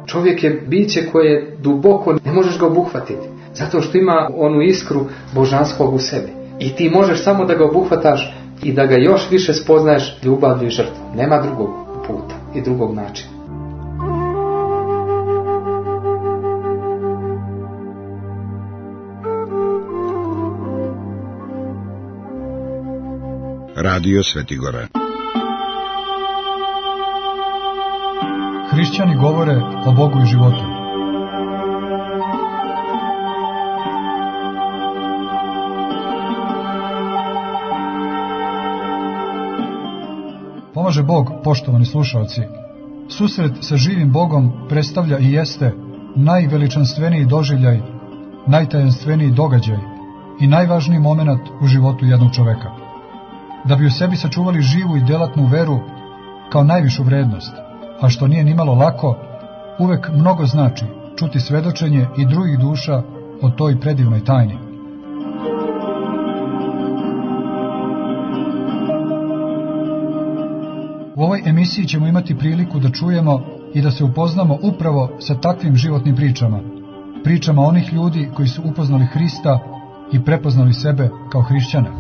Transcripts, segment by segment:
Čovjek je biće koje je duboko, ne možeš ga obuhvatiti. Zato što ima onu iskru božanskog u sebi. I ti možeš samo da ga obuhvataš i da ga još više spoznaješ ljubavlju i žrtvom. Nema drugog puta i drugog načina. Radio Svetigora. Hrišćani govore o Bogu i životu. Pomaže Bog, poštovani slušalci. Susret sa živim Bogom predstavlja i jeste najveličanstveniji doživljaj, najtajanstveniji događaj i najvažniji moment u životu jednog čoveka. Da bi u sebi sačuvali živu i delatnu veru kao najvišu vrednost, a što nije nimalo lako, uvek mnogo znači čuti svedočenje i drugih duša o toj predivnoj tajni. U ovoj emisiji ćemo imati priliku da čujemo i da se upoznamo upravo sa takvim životnim pričama, pričama onih ljudi koji su upoznali Hrista i prepoznali sebe kao hrišćane.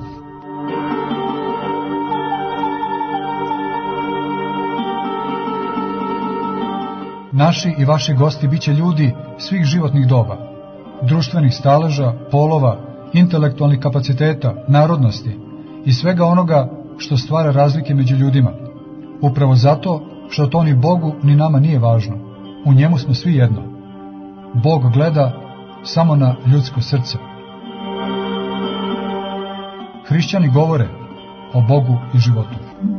Naši i vaši gosti biće ljudi svih životnih doba, društvenih staleža, polova, intelektualnih kapaciteta, narodnosti i svega onoga što stvara razlike među ljudima. Upravo zato što to ni Bogu ni nama nije važno. U njemu smo svi jedno. Bog gleda samo na ljudsko srce. Hrišćani govore o Bogu i životu.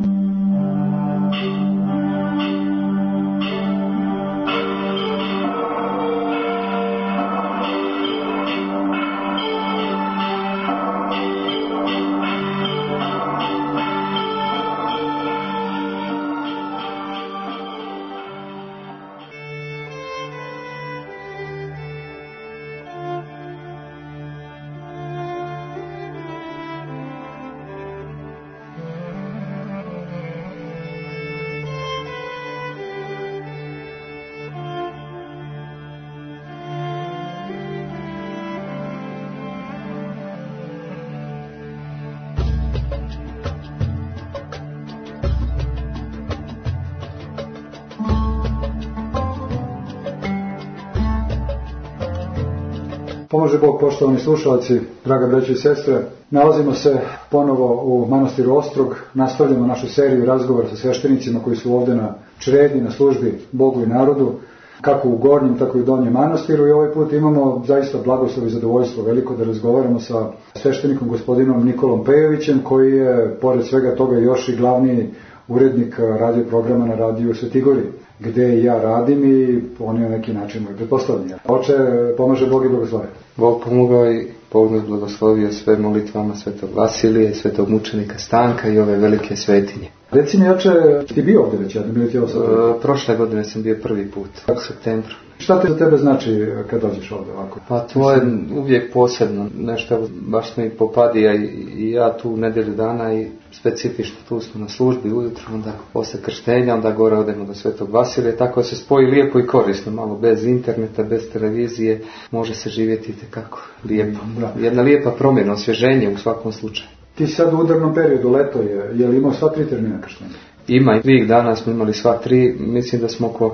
Pomože Bog, poštovani slušalci, draga braćo i sestre. Nalazimo se ponovo u manastiru Ostrog, nastavljamo našu seriju razgovora sa sveštenicima koji su ovdje na čredi, na službi Bogu i narodu, kako u gornjem, tako i u donjem manastiru, i ovaj put imamo zaista blagoslov i zadovoljstvo veliko da razgovaramo sa sveštenikom gospodinom Nikolom Pejovićem, koji je, pored svega toga, još i glavni urednik radio programa na radiju Svetigori, gde ja radim i on je na neki način moj pretpostavljen. Oče, pomaže Bog i blagoslovi. Bog pomogao i Bog nas blagoslovio sve molitvama svetog Vasilija, svetog mučenika Stanka i ove velike svetinje. Reci mi, oče, ti bio ovdje već, ja ne bio ti ovo sad? Prošle godine sam bio prvi put, u septembru. Šta te za tebe znači kad dođeš ovdje ovako? Pa to je uvijek posebno, nešto baš me i popadija i ja tu nedjelju dana i specifično tu smo na službi ujutro, onda posle krštenja, onda gore odemo do svetog Vasilija, tako se spoji lijepo i korisno, malo bez interneta, bez televizije, može se živjeti tekako lijepo. Jedna lijepa promjena, osvježenje u svakom slučaju. Ti sad u udarnom periodu, leto je li imao sva 3 termina krštenja? Ima i 3 dana smo imali sva 3, mislim da smo oko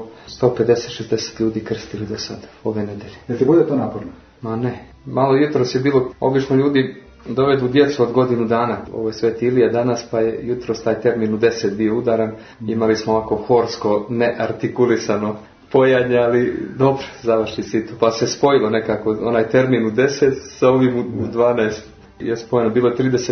150-60 ljudi krstili do sada, ove nedelje. Jel ti bude to naporno? Ma ne, malo jutros je bilo, obično ljudi dovedu djecu od godinu dana, ovo je Sveti Ilija danas, pa je jutros taj termin u 10 bio udaran, imali smo ovako horsko, neartikulisano pojanje, ali dobro, završi si to, pa se spojilo nekako onaj termin u 10 sa ovim u 12. Je spojeno, bilo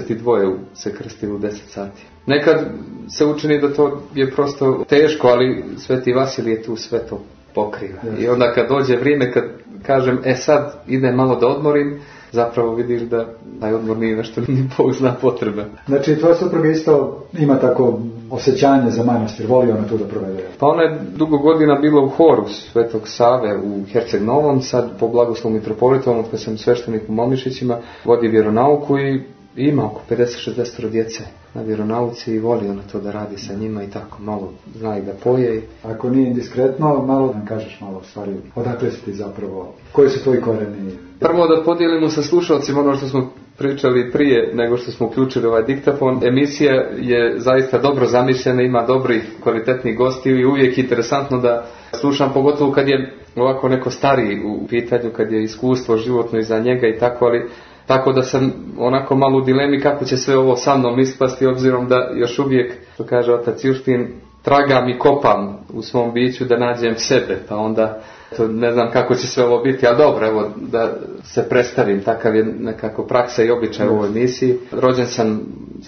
32 se krstilo u 10 sati. Nekad se učini da to je prosto teško, ali Sveti Vasilij je tu sve to pokriva. I onda kad dođe vrijeme, kad kažem, sad ide malo da odmorim, zapravo vidiš da taj odmor nije nešto, ni Bog zna potrebe. Znači, tvoja supruga isto ima tako osjećanje za manastir, voli ona tu da provede? Pa ona je dugo godina bila u horu Svetog Save u Herceg Novom, sad po blagoslovu mitropolitovom, od kad sam sveštenik u Momišićima, vodi vjeronauku i ima oko 50-60 djece. na vjeronauci i volio na to da radi sa njima i tako malo zna i da poje. Ako nije indiskretno, malo nam kažeš malo stvari. Odakle si ti zapravo? Koji su tvoji koreni? Prvo da podijelimo sa slušalcima ono što smo pričali prije nego što smo uključili ovaj diktafon. Emisija je zaista dobro zamišljena, ima dobrih, kvalitetnih gostiju i uvijek interesantno da slušam, pogotovo kad je ovako neko stariji u pitanju, kad je iskustvo životno iza njega i tako, ali tako da sam onako malo u dilemi kako će sve ovo sa mnom ispasti, obzirom da još uvijek, što kaže otac Juštin, tragam i kopam u svom biću da nađem sebe, pa onda to ne znam kako će sve ovo biti, ali dobro, evo da se predstavim, takav je nekako praksa i običaj u ovoj emisiji. Rođen sam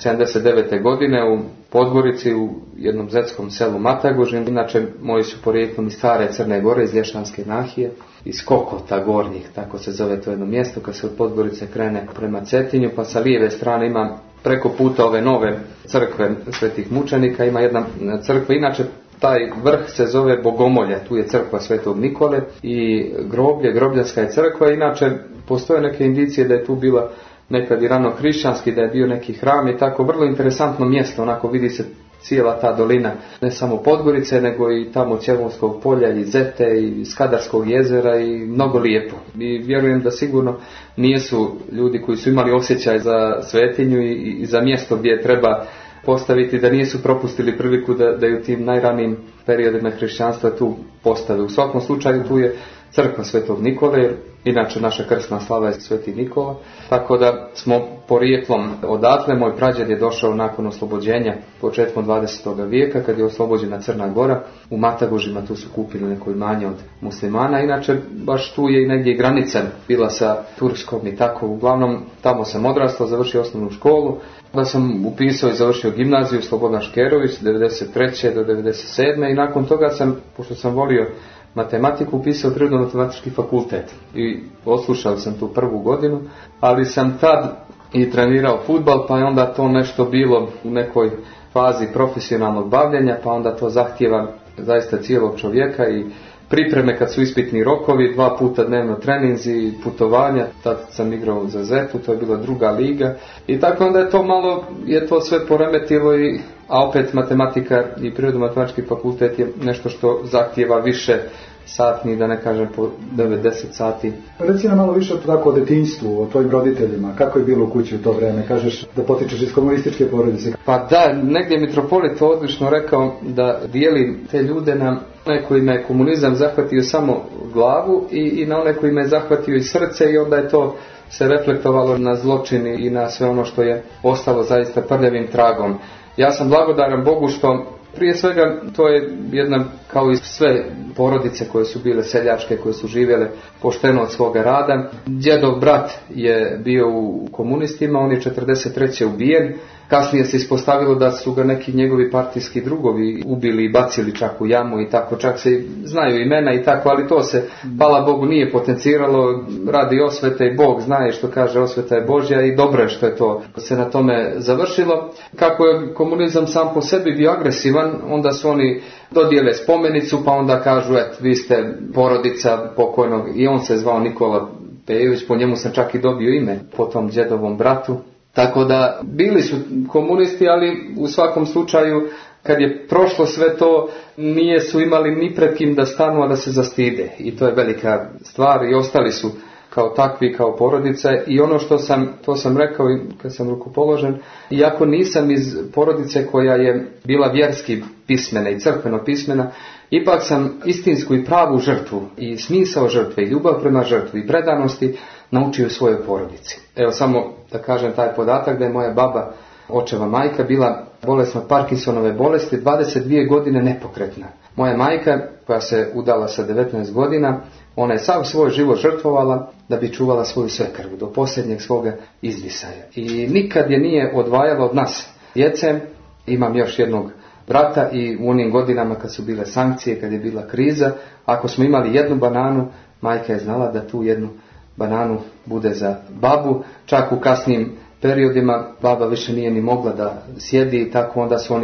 79. godine u Podgorici, u jednom zetskom selu Matagužin. Inače, moji su porijeklom iz stare Crne Gore, iz Lješanske nahije, iz Kokota gornjih, tako se zove to jedno mjesto, kad se od Podgorice krene prema Cetinju, pa sa lijeve strane ima preko puta ove nove crkve svetih mučenika, ima jedna crkva, inače taj vrh se zove Bogomolje, tu je crkva Svetog Nikole i groblje, grobljanska je crkva, inače postoje neke indicije da je tu bila nekad i rano hrišćanski, da je bio neki hram i tako, vrlo interesantno mjesto, onako vidi se cijela ta dolina, ne samo Podgorice, nego i tamo Ćevonskog polja i Zete i Skadarskog jezera i mnogo lijepo. I vjerujem da sigurno nijesu ljudi koji su imali osjećaj za svetinju i za mjesto gdje treba postaviti, da nisu propustili priliku da i u tim najranijim periodima hrišćanstva tu postave. U svakom slučaju tu je crkva Svetog Nikole, inače naša krsna slava je Sveti Nikola, tako da smo porijeklom odatle. Moj prađed je došao nakon oslobođenja početkom 20. vijeka, kad je oslobođena Crna Gora. U Matagužima tu su kupili neko imanje od muslimana, inače baš tu je i negdje granica bila sa Turskom i tako. Uglavnom tamo sam odrastao, završio osnovnu školu, da sam upisao i završio gimnaziju Slobodan Škerović 93. do 97. i nakon toga sam, pošto sam volio matematiku, upisao Prirodno-matematički fakultet i odslušao sam tu prvu godinu, ali sam tad i trenirao fudbal, pa je onda to nešto bilo u nekoj fazi profesionalnog bavljenja, pa onda to zahtijeva zaista cijelog čovjeka i pripreme kad su ispitni rokovi, 2 puta dnevno treninzi, putovanja. Tad sam igrao za Zetu, to je bila druga liga i tako onda je to malo, je to sve poremetilo a opet matematika i prirodno-matematički fakultet je nešto što zahtijeva više satni, da ne kažem po 90 sati. Reci nam malo više tako o detinjstvu, o tvojim roditeljima. Kako je bilo u kući u to vrijeme? Kažeš da potičeš iz komunističke porodice. Pa da, negdje mitropolit to odlično rekao da dijeli te ljude na one kojima je komunizam zahvatio samo glavu i na one kojima je zahvatio i srce i onda je to se reflektovalo na zločini i na sve ono što je ostalo zaista prljavim tragom. Ja sam blagodaran Bogu što prije svega to je jedna, kao i sve porodice koje su bile seljačke, koje su živjele pošteno od svoga rada. Djedov brat je bio u komunistima, on je 43. ubijen. Kasnije se ispostavilo da su ga neki njegovi partijski drugovi ubili i bacili čak u jamu i tako, čak se znaju imena i tako, ali to se, hvala Bogu, nije potenciralo, radi osvete i Bog zna što kaže osveta je Božja i dobro je što je to se na tome završilo. Kako je komunizam sam po sebi bio agresivan, onda su oni dodijele spomenicu pa onda kažu vi ste porodica pokojnog, i on se zvao Nikola Pejović, po njemu sam čak i dobio ime po tom djedovom bratu. Tako da bili su komunisti, ali u svakom slučaju kad je prošlo sve to nije su imali ni pred kim da stanu, a da se zastide. I to je velika stvar i ostali su kao takvi, kao porodice. I ono to sam rekao i kad sam rukopoložen, iako nisam iz porodice koja je bila vjerski pismena i crkveno pismena, ipak sam istinsku i pravu žrtvu i smisao žrtve i ljubav prema žrtvi i predanosti naučio u svojoj porodici. Evo samo da kažem taj podatak da je moja baba, očeva majka, bila bolesna od Parkinsonove bolesti, 22 godine nepokretna. Moja majka, koja se udala sa 19 godina, ona je sav svoj život žrtvovala da bi čuvala svoju svekrvu do posljednjeg svoga izdisaja. I nikad je nije odvajala od nas djece. Imam još jednog brata i u onim godinama kad su bile sankcije, kad je bila kriza, ako smo imali jednu bananu, majka je znala da tu jednu bananu bude za babu. Čak u kasnim periodima baba više nije ni mogla da sjedi i tako onda su oni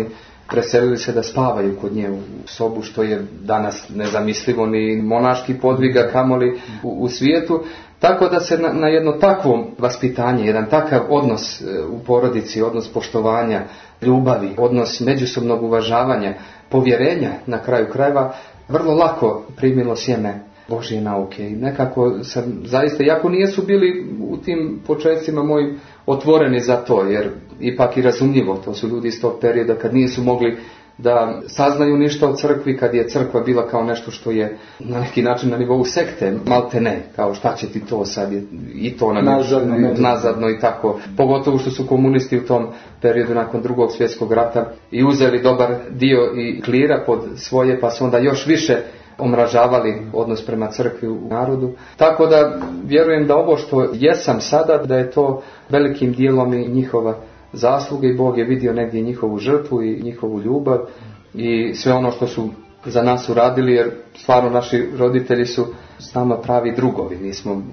preselili se da spavaju kod nje u sobu, što je danas nezamislivo ni monaški podviga kamoli u svijetu. Tako da se na jedno takvo vaspitanje, jedan takav odnos u porodici, odnos poštovanja, ljubavi, odnos međusobnog uvažavanja, povjerenja na kraju krajeva, vrlo lako primilo sjeme Božje nauke. I nekako sam zaista, iako nisu bili u tim početcima moji otvoreni za to, jer ipak i razumljivo, to su ljudi iz tog perioda kad nisu mogli da saznaju ništa o crkvi, kad je crkva bila kao nešto što je na neki način na nivou sekte, malte ne, kao šta će ti to sad, i to nazadno i tako. Pogotovo što su komunisti u tom periodu nakon Drugog svjetskog rata i uzeli dobar dio i klira pod svoje, pa su onda još više omražavali odnos prema crkvi u narodu. Tako da vjerujem da ovo što jesam sada, da je to velikim dijelom i njihova zasluge i Bog je vidio negdje njihovu žrtvu i njihovu ljubav i sve ono što su za nas uradili, jer stvarno naši roditelji su s nama pravi drugovi. Mi smo,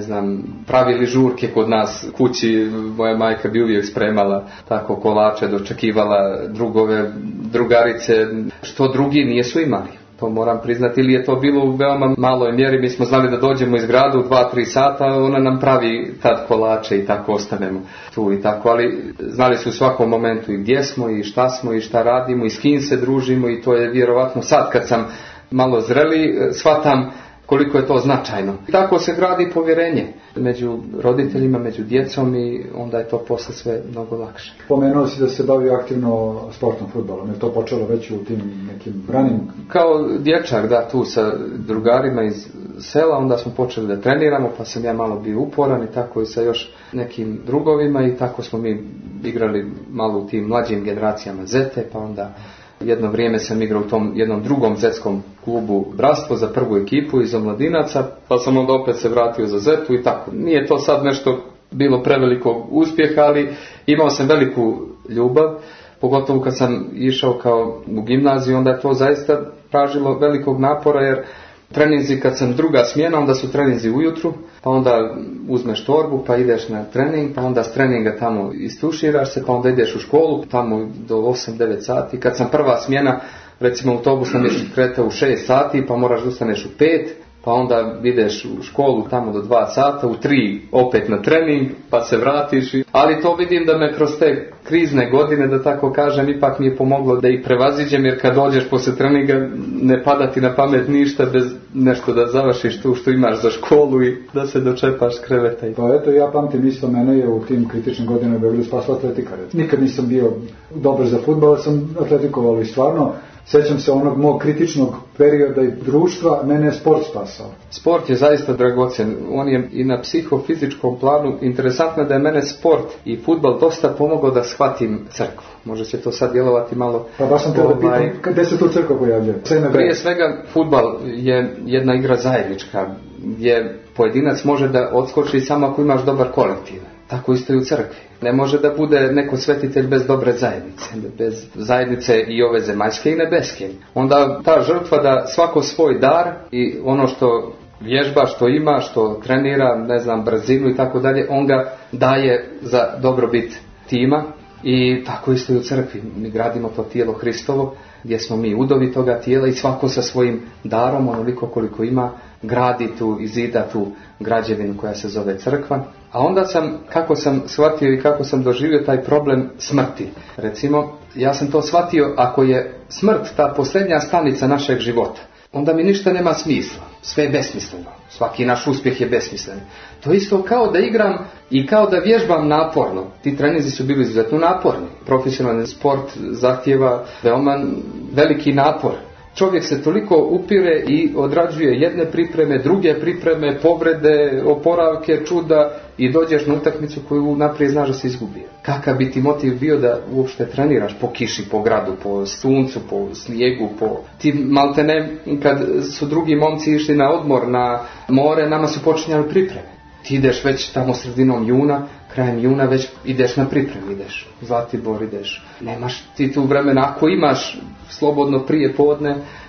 pravili žurke kod nas kući, moja majka bi uvijek spremala tako kolače, dočekivala drugove, drugarice, što drugi nisu imali. To moram priznati, ili je to bilo u veoma maloj mjeri. Mi smo znali da dođemo iz grada u 2-3 sata, ona nam pravi tad kolače i tako ostanemo tu i tako, ali znali su u svakom momentu i gdje smo i šta radimo i s kim se družimo, i to je vjerovatno sad kad sam malo zreli shvatam koliko je to značajno. Tako se gradi povjerenje među roditeljima, među djecom, i onda je to posle sve mnogo lakše. Pomenuo si da se bavi aktivno sportom, fudbalom. Je to počelo već u tim nekim ranim? Kao dječak, da, tu sa drugarima iz sela, onda smo počeli da treniramo, pa sam ja malo bio uporan i tako i sa još nekim drugovima, i tako smo mi igrali malo u tim mlađim generacijama zete, pa onda jedno vrijeme sam igrao u tom jednom drugom zetskom klubu Bratstvo za prvu ekipu iz omladinaca, pa sam onda opet se vratio za zetu i tako. Nije to sad nešto bilo prevelikog uspjeha, ali imao sam veliku ljubav, pogotovo kad sam išao kao u gimnaziju, onda je to zaista tražilo velikog napora, jer treninzi kad sam druga smjena, onda su treninzi ujutru, pa onda uzmeš torbu, pa ideš na trening, pa onda s treninga tamo istuširaš se, pa onda ideš u školu, tamo do 8-9 sati. Kad sam prva smjena, recimo autobus nam je kretao u 6 sati, pa moraš da ustaneš u 5, pa onda ideš u školu tamo do 2 sata, u 3 opet na trening, pa se vratiš. Ali to vidim da me kroz te krizne godine, da tako kažem, ipak mi je pomoglo da ih prevaziđem, jer kad dođeš poslije treninga ne pada ti na pamet ništa bez nešto da završiš tu što imaš za školu i da se dočepaš kreveta. Pa eto, ja pamtim isto, mene je u tim kritičnim godinama Beogradu spasla atletika. Nikad nisam bio dobar za fudbal, sam atletikovao i stvarno sjećam se onog mog kritičnog perioda i društva, mene je sport spasao. Sport je zaista dragocjen, on je i na psihofizičkom planu. Interesantno je da je mene sport i fudbal dosta pomogao da shvatim crkvu. Može se to sad djelovati malo... Pa baš sam te da pitam, gdje se tu crkva pojavlja? Prije svega, fudbal je jedna igra zajednička, gdje pojedinac može da odskoči samo ako imaš dobar kolektiv. Tako isto i u crkvi. Ne može da bude neko svetitelj bez dobre zajednice, bez zajednice i ove zemaljske i nebeske. Onda ta žrtva da svako svoj dar i ono što vježba, što ima, što trenira, brzinu i tako dalje, on ga daje za dobrobit tima. I tako isto i u crkvi. Mi gradimo to tijelo Hristovo, gdje smo mi udovi toga tijela, i svako sa svojim darom, onoliko koliko ima, gradi tu i zida tu građevinu koja se zove crkva. A onda kako sam shvatio i kako sam doživio taj problem smrti. Recimo, ja sam to shvatio, ako je smrt ta posljednja stanica našeg života, onda mi ništa nema smisla. Sve je besmisleno. Svaki naš uspjeh je besmislen. To isto kao da igram i kao da vježbam naporno. Ti treninzi su bili izuzetno naporni. Profesionalni sport zahtijeva veoma veliki napor. Čovjek se toliko upire i odrađuje jedne pripreme, druge pripreme, povrede, oporavke, čuda, i dođeš na utakmicu koju naprijed znaš da se izgubio. Kakav bi ti motiv bio da uopšte treniraš po kiši, po gradu, po suncu, po snijegu, ti maltene, kad su drugi momci išli na odmor, na more, nama su počinjali pripreme. Ti ideš već tamo sredinom juna, krajem juna već ideš na pripremu, ideš Zlatibor, ideš. Nemaš ti tu vremena, ako imaš slobodno prije podne,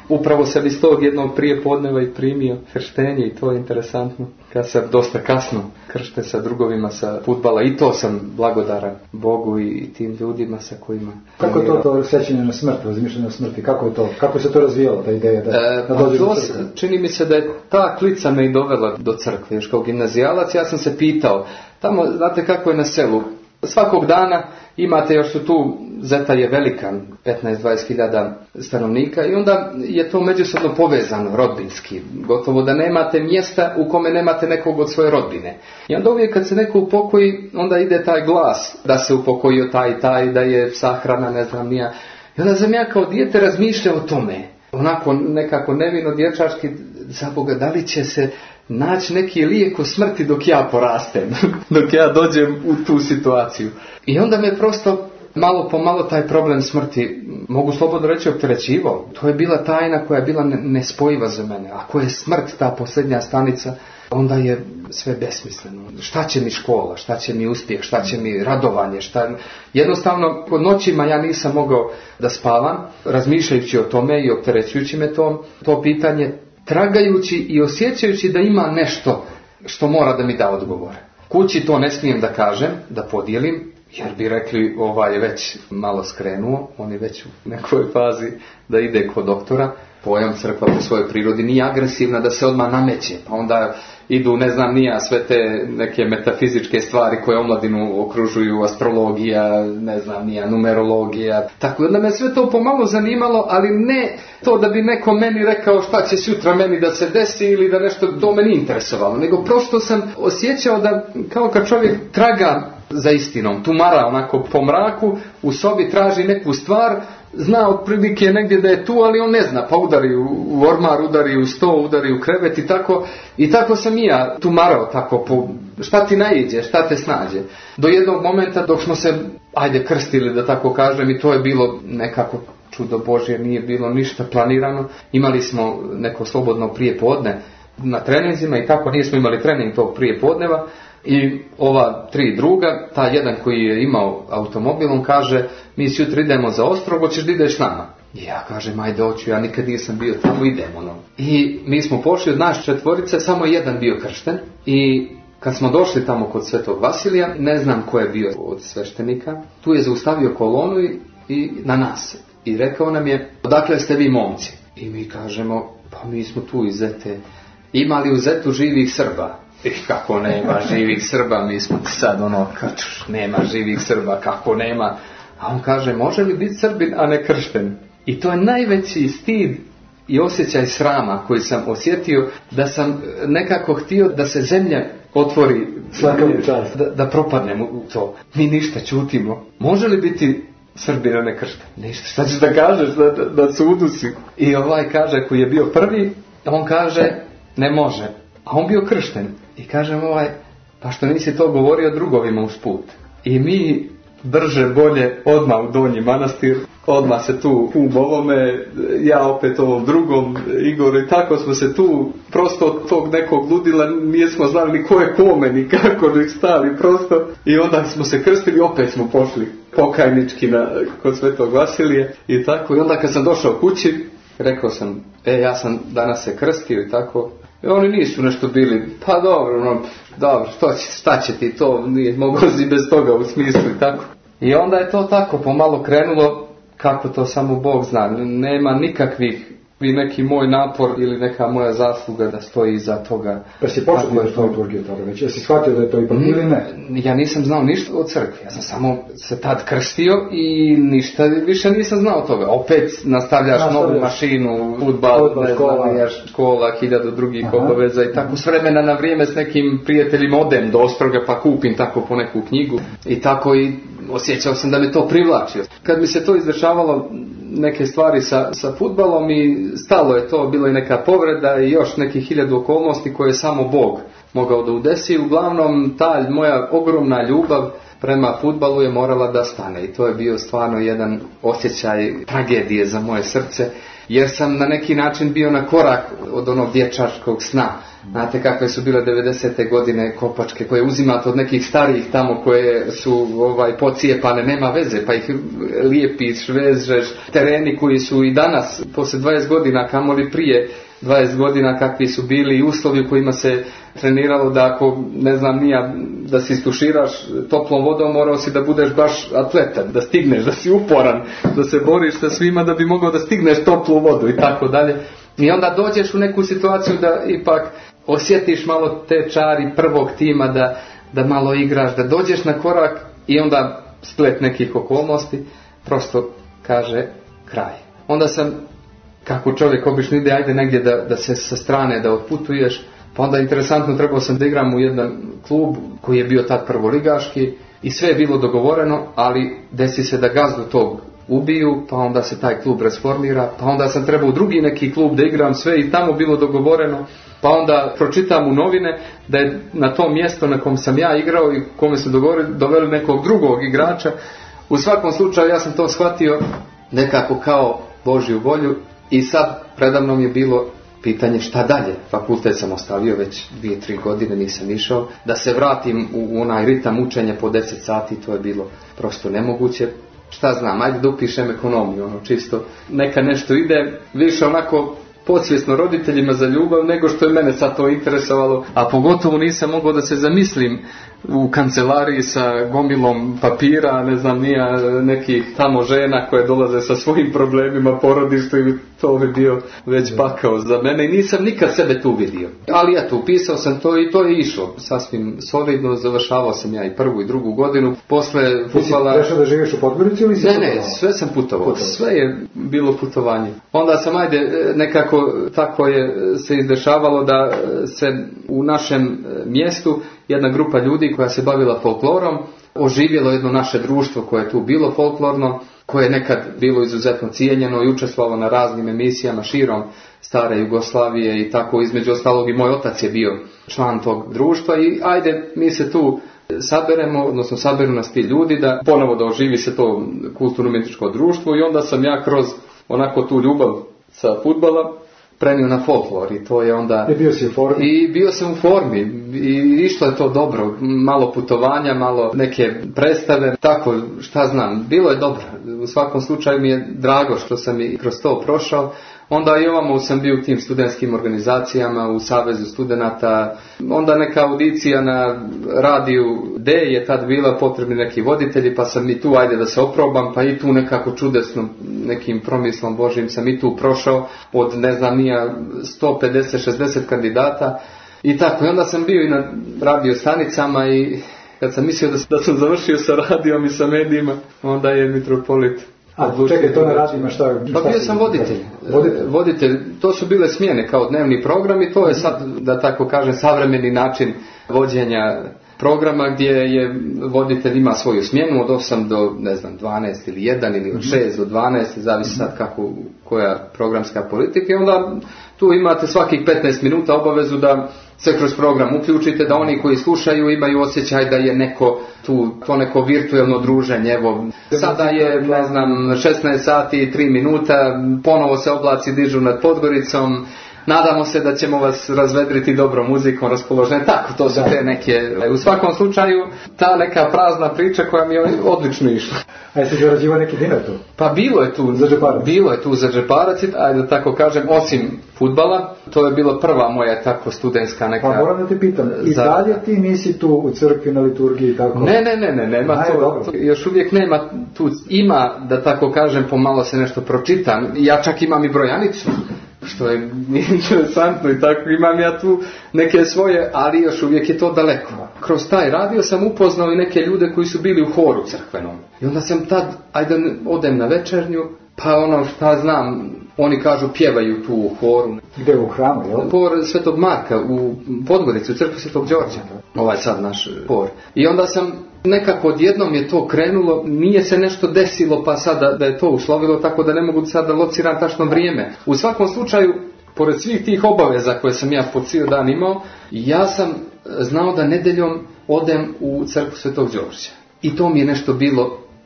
upravo sam iz tog jednog prijepodneva i primio krštenje i to je interesantno. Kad sam dosta kasno kršten sa drugovima sa fudbala i to sam blagodaran Bogu i tim ljudima sa kojima... Kako je to sjećanje na smrt, razmišljanje na smrti, kako se to razvijalo, ta ideja da dođe do crkve? Čini mi se da je ta klica me i dovela do crkve, još kao gimnazijalac. Ja sam se pitao, tamo znate kako je na selu, svakog dana imate, još su tu, Zeta je velika, 15-20 hiljada stanovnika i onda je to međusobno povezano, rodbinski. Gotovo da nemate mjesta u kome nemate nekog od svoje rodbine. I onda uvijek kad se neko upokoji, onda ide taj glas da se upokojio taj i taj, da je sahrana, ne znam nija. I onda sam ja kao dijete razmišljao o tome. Onako nekako nevino dječački, za Boga, da li će se naći neki lijek u smrti dok ja porastem, dok ja dođem u tu situaciju. I onda me prosto malo po malo taj problem smrti, mogu slobodno reći, opterećivao. To je bila tajna koja je bila nespojiva za mene. Ako je smrt ta posljednja stanica, onda je sve besmisleno. Šta će mi škola, šta će mi uspjeh, šta će mi radovanje, Jednostavno, po noćima ja nisam mogao da spavam, razmišljajući o tome i opterećujući me to pitanje, tragajući i osjećajući da ima nešto što mora da mi da odgovor. Kući to ne smijem da kažem, da podijelim, jer bi rekli ovaj je već malo skrenuo, on je već u nekoj fazi da ide kod doktora. Pojam crkva po svojoj prirodi nije agresivna da se odmah nameće, pa onda idu, ne znam nija, sve te neke metafizičke stvari koje omladinu okružuju, astrologija, ne znam nija, numerologija. Tako da me sve to pomalo zanimalo, ali ne to da bi neko meni rekao šta će sutra meni da se desi ili da nešto, to me nije interesovalo, nego prosto sam osjećao da kao kad čovjek traga za istinom, tumara onako po mraku, u sobi traži neku stvar, zna otprilike negdje da je tu, ali on ne zna, pa udari u ormar, udari u sto, udari u krevet i tako sam i ja tumarao tako po šta ti naiđe, šta te snađe. Do jednog momenta dok smo se, krstili da tako kažem, i to je bilo nekako čudo Božje, nije bilo ništa planirano, imali smo neko slobodno prijepodne na treninzima i tako, nismo imali trening tog prijepodneva. I ova tri druga, ta jedan koji je imao automobil, on kaže, mi sutra idemo za Ostrog, hoćeš da ideš s nama? I ja kažem, ajde hoću, ja nikad nisam bio tamo, idemo. I mi smo pošli od nas četvorice, samo jedan bio kršten i kad smo došli tamo kod Svetog Vasilija, ne znam ko je bio od sveštenika, tu je zaustavio kolonu i na nas. I rekao nam je, odakle ste vi momci? I mi kažemo, pa mi smo tu iz Zete. Ima li u Zetu živih Srba? I kako nema živih Srba, mi smo sad nema živih Srba, kako nema. A on kaže, može li biti Srbin, a ne kršten? I to je najveći stid i osjećaj srama koji sam osjetio, da sam nekako htio da se zemlja otvori, da propadnem u to. Mi ništa, čutimo. Može li biti Srbin, a ne kršten? Ništa, šta ćeš da kažeš, da sudu si? I ovaj kaže, koji je bio prvi, on kaže, ne može. A on bio kršten. I kažem pa što nisi to govorio drugovima usput. I mi brže bolje odmah u Donji Manastir, odmah se tu ovome, ja opet ovom drugom, Igor, i tako smo se tu prosto od tog nekog ludila, nismo znali ni ko je kome, ni kako, ni stali prosto. I onda smo se krstili, opet smo pošli pokajnički kod Svetog Vasilije i tako. I onda kad sam došao kući, rekao sam, ja sam danas se krstio i tako. I oni nisu nešto bili, pa dobro, šta će ti to, nije mogao si bez toga u smislu i tako. I onda je to tako pomalo krenulo, kako to samo Bog zna, nema nikakvih neki moj napor ili neka moja zasluga da stoji iza toga. Pa si počeo da je to liturgiju toga već, jesi shvatio da je to ipak ili ne? Ja nisam znao ništa o crkvi, ja sam samo se tad krstio i ništa više nisam znao toga. Opet nastavljaš novu mašinu, fudbal, škola, 1000 drugih obaveza i tako s vremena na vrijeme s nekim prijateljima odem do Ostroga pa kupim tako po neku knjigu i tako i osjećao sam da me to privlačio. Kad mi se to izdešavalo, neke stvari sa fudbalom i stalo je to, bilo je neka povreda i još nekih 1000 okolnosti koje je samo Bog mogao da udesi. Uglavnom ta moja ogromna ljubav prema fudbalu je morala da stane i to je bio stvarno jedan osjećaj tragedije za moje srce jer sam na neki način bio na korak od onog dječačkog sna. Znate kakve su bile 90. godine kopačke koje uzimate od nekih starijih tamo koje su pocijepane, nema veze, pa ih lijepiš, vežeš, tereni koji su i danas, poslije 20 godina, kamoli prije 20 godina kakvi su bili i uslovi u kojima se treniralo da ako, ne znam nija, da si istuširaš toplom vodom, morao si da budeš baš atleta, da stigneš, da si uporan, da se boriš sa svima da bi mogao da stigneš toplu vodu i tako dalje. I onda dođeš u neku situaciju da ipak osjetiš malo te čari prvog tima, da malo igraš, da dođeš na korak i onda splet nekih okolnosti prosto kaže kraj. Onda sam, kako čovjek obično ide, ajde negdje da se sa strane da otputuješ, pa onda interesantno trebao sam da igram u jedan klub koji je bio tad prvoligaški i sve je bilo dogovoreno, ali desi se da gazdu tog ubiju, pa onda se taj klub rasformira, pa onda sam trebao u drugi neki klub da igram, sve i tamo bilo dogovoreno, pa onda pročitam u novine da je na to mjesto na kom sam ja igrao i kome su doveli nekog drugog igrača. U svakom slučaju ja sam to shvatio nekako kao Božju volju i sad predamnom je bilo pitanje šta dalje. Fakultet sam ostavio već 2-3 godine, nisam išao. Da se vratim u onaj ritam učenja po 10 sati, to je bilo prosto nemoguće. Šta znam, ajde da upišem ekonomiju, čisto neka nešto ide, više onako podsvjesno roditeljima za ljubav nego što je mene sad to interesovalo, a pogotovo nisam mogao da se zamislim u kancelariji sa gomilom papira, ne znam nija, nekih tamo žena koje dolaze sa svojim problemima, porodištu, i to bi bio već pakao za mene i nisam nikad sebe tu vidio. Ali eto, upisao sam to i to je išlo sasvim solidno, završavao sam ja i prvu i drugu godinu. Posle fudbala... Ti si prešao da živiš u Podgorici ili si putovao? Ne, sve sam putovao, sve je bilo putovanje. Onda sam, nekako tako je se izdešavalo da se u našem mjestu jedna grupa ljudi koja se bavila folklorom, oživjelo jedno naše društvo koje je tu bilo folklorno, koje je nekad bilo izuzetno cijenjeno i učestvovalo na raznim emisijama širom stare Jugoslavije i tako, između ostalog i moj otac je bio član tog društva i mi se tu saberemo, odnosno saberu nas ti ljudi da ponovo da oživi se to kulturno-umjetničko društvo i onda sam ja kroz onako tu ljubav sa fudbala prenio na folklor i to je onda... I bio si u formi? I bio sam u formi i išlo je to dobro, malo putovanja, malo neke predstave, tako šta znam, bilo je dobro. U svakom slučaju mi je drago što sam i kroz to prošao. Onda i ovamo sam bio u tim studentskim organizacijama, u Savezu studenata, onda neka audicija na radiju D je tad bila, potrebni neki voditelji, pa sam i tu da se oprobam, pa i tu nekako čudesno, nekim promislom Božjim sam i tu prošao od 150-60 kandidata i tako. I onda sam bio i na radio stanicama i kad sam mislio da sam završio sa radijom i sa medijima, onda je mitropolit. Čekaj, to na radijima šta? Pa bio sam voditelj. To su bile smjene kao dnevni program i to je sad, da tako kažem, savremeni način vođenja programa gdje je voditelj ima svoju smjenu od 8 do 12 ili 1 ili od 6 do 12, zavisi sad koja programska politika i onda tu imate svakih 15 minuta obavezu da se kroz program uključite, da oni koji slušaju imaju osjećaj da je neko tu, to neko virtuelno druženje. Evo, sada je, 16 sati i 3 minuta, ponovo se oblaci dižu nad Podgoricom, nadamo se da ćemo vas razvedriti dobrom muzikom, raspoloženje, tako, to su te neke, u svakom slučaju, ta neka prazna priča koja mi je odlično išla. A jesi zarađivao neki dinar tu? Pa bilo je tu za džeparac, da tako kažem, osim fudbala, to je bila prva moja tako studentska neka... Pa moram da ti pitam, i dalje ti nisi tu u crkvi na liturgiji i tako? Ne, nema to, još uvijek nema tu, ima, da tako kažem, pomalo se nešto pročitam, ja čak imam i brojanicu, što je interesantno i tako, imam ja tu neke svoje, ali još uvijek je to daleko. Kroz taj radio sam upoznao i neke ljude koji su bili u horu crkvenom. I onda sam tad, odem na večernju, pa šta znam, oni kažu pjevaju tu u horu. Gdje u hramu, jel? Hor Svetog Marka u Podgorici, u crkvi Svetog Đorđa. Ovaj sad naš hor. I onda sam nekako odjednom je to krenulo, nije se nešto desilo pa sad da je to uslovilo, tako da ne mogu sad da lociram tačno vrijeme. U svakom slučaju, pored svih tih obaveza koje sam ja po cijel dan imao, ja sam znao da nedeljom odem u crkvu Svetog Đorđa. I to mi je nešto bilo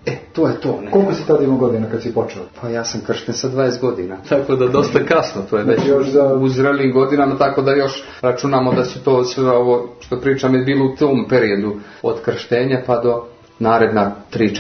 To je to. Ne. Koliko si tada imao godina kad si počeo? Pa ja sam kršten sa 20 godina, tako da dosta kasno, to je već u zrelim godinama, tako da još računamo da su to sve ovo što pričam je bilo u tom periodu od krštenja pa do naredna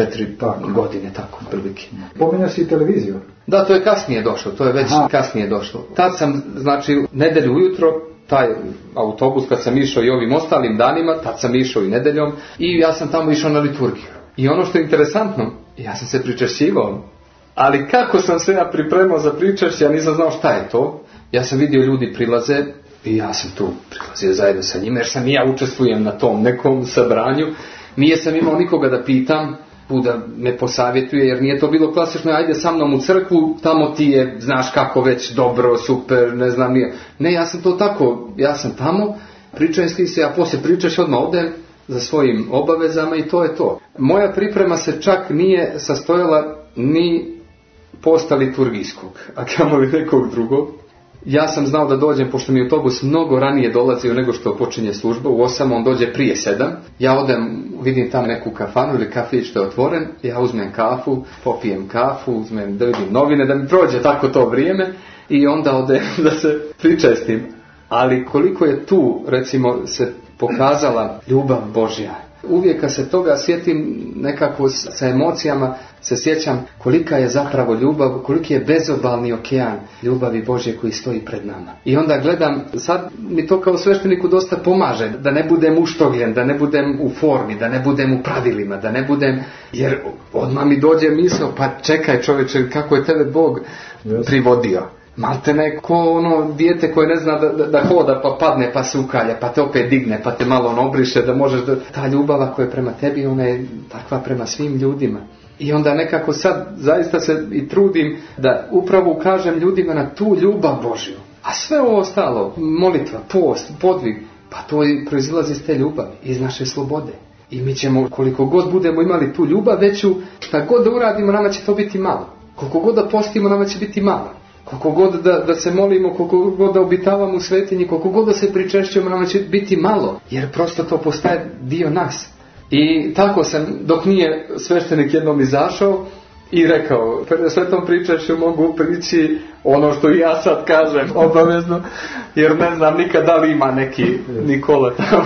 3-4 godine, tako prilike. Pominjao si i televiziju? Da, to je kasnije došlo, to je već kasnije došlo. Tad sam, znači, nedelju ujutro, taj autobus kad sam išao i ovim ostalim danima, tad sam išao i nedeljom i ja sam tamo išao na liturgiju. I ono što je interesantno, ja sam se pričešćivao, ali kako sam se ja pripremao za pričešće, ja nisam znao šta je to. Ja sam vidio ljudi prilaze i ja sam tu prilazio zajedno sa njima, jer sam i ja učestvujem na tom nekom sabranju. Nije sam imao nikoga da pitam, da me posavjetuje, jer nije to bilo klasično, ajde sa mnom u crkvu, tamo ti je, znaš kako već, dobro, super, ne znam nije. Ne, ja sam to tako, ja sam tamo, pričajski se, a poslije pričaš odmah odem za svojim obavezama i to je to. Moja priprema se čak nije sastojala ni posta liturgijskog, a kamoli nekog drugog. Ja sam znao da dođem, pošto mi autobus mnogo ranije dolazio nego što počinje služba, u 8, on dođe prije 7. Ja odem, vidim tamo neku kafanu ili kafić što je otvoren, ja uzmem kafu, popijem kafu, uzmem da vidim novine, da mi prođe tako to vrijeme i onda odem da se pričestim. Ali koliko je tu, recimo, se pokazala ljubav Božja. Uvijek kad se toga sjetim, nekako sa emocijama se sjećam kolika je zapravo ljubav, koliki je bezobalni okean ljubavi Božje koji stoji pred nama. I onda gledam, sad mi to kao svešteniku dosta pomaže, da ne budem uštogljen, da ne budem u formi, da ne budem u pravilima, da ne budem, jer odmah mi dođe misao, pa čekaj čovječe, kako je tebe Bog privodio. Malte neko ono dijete koje ne zna da hoda pa padne pa se ukalja pa te opet digne pa te malo obriše da možeš ta ljubav koja je prema tebi ona je takva prema svim ljudima. I onda nekako sad zaista se i trudim da upravo ukažem ljudima na tu ljubav Božju. A sve ovo ostalo, molitva, post, podvig, pa to proizilazi iz te ljubavi, iz naše slobode. I mi ćemo, koliko god budemo imali tu ljubav veću, šta god da uradimo nama će to biti malo. Koliko god da postimo nama će biti malo. Koliko god da se molimo, koliko god da obitavamo u svetinji, koliko god da se pričešćujemo, nama će biti malo, jer prosto to postaje dio nas. I tako sam, dok nije sveštenik jednom izašao i rekao, pred svetom pričešću mogu prići ono što i ja sad kažem, obavezno, jer ne znam nikad da li ima neki Nikola tamo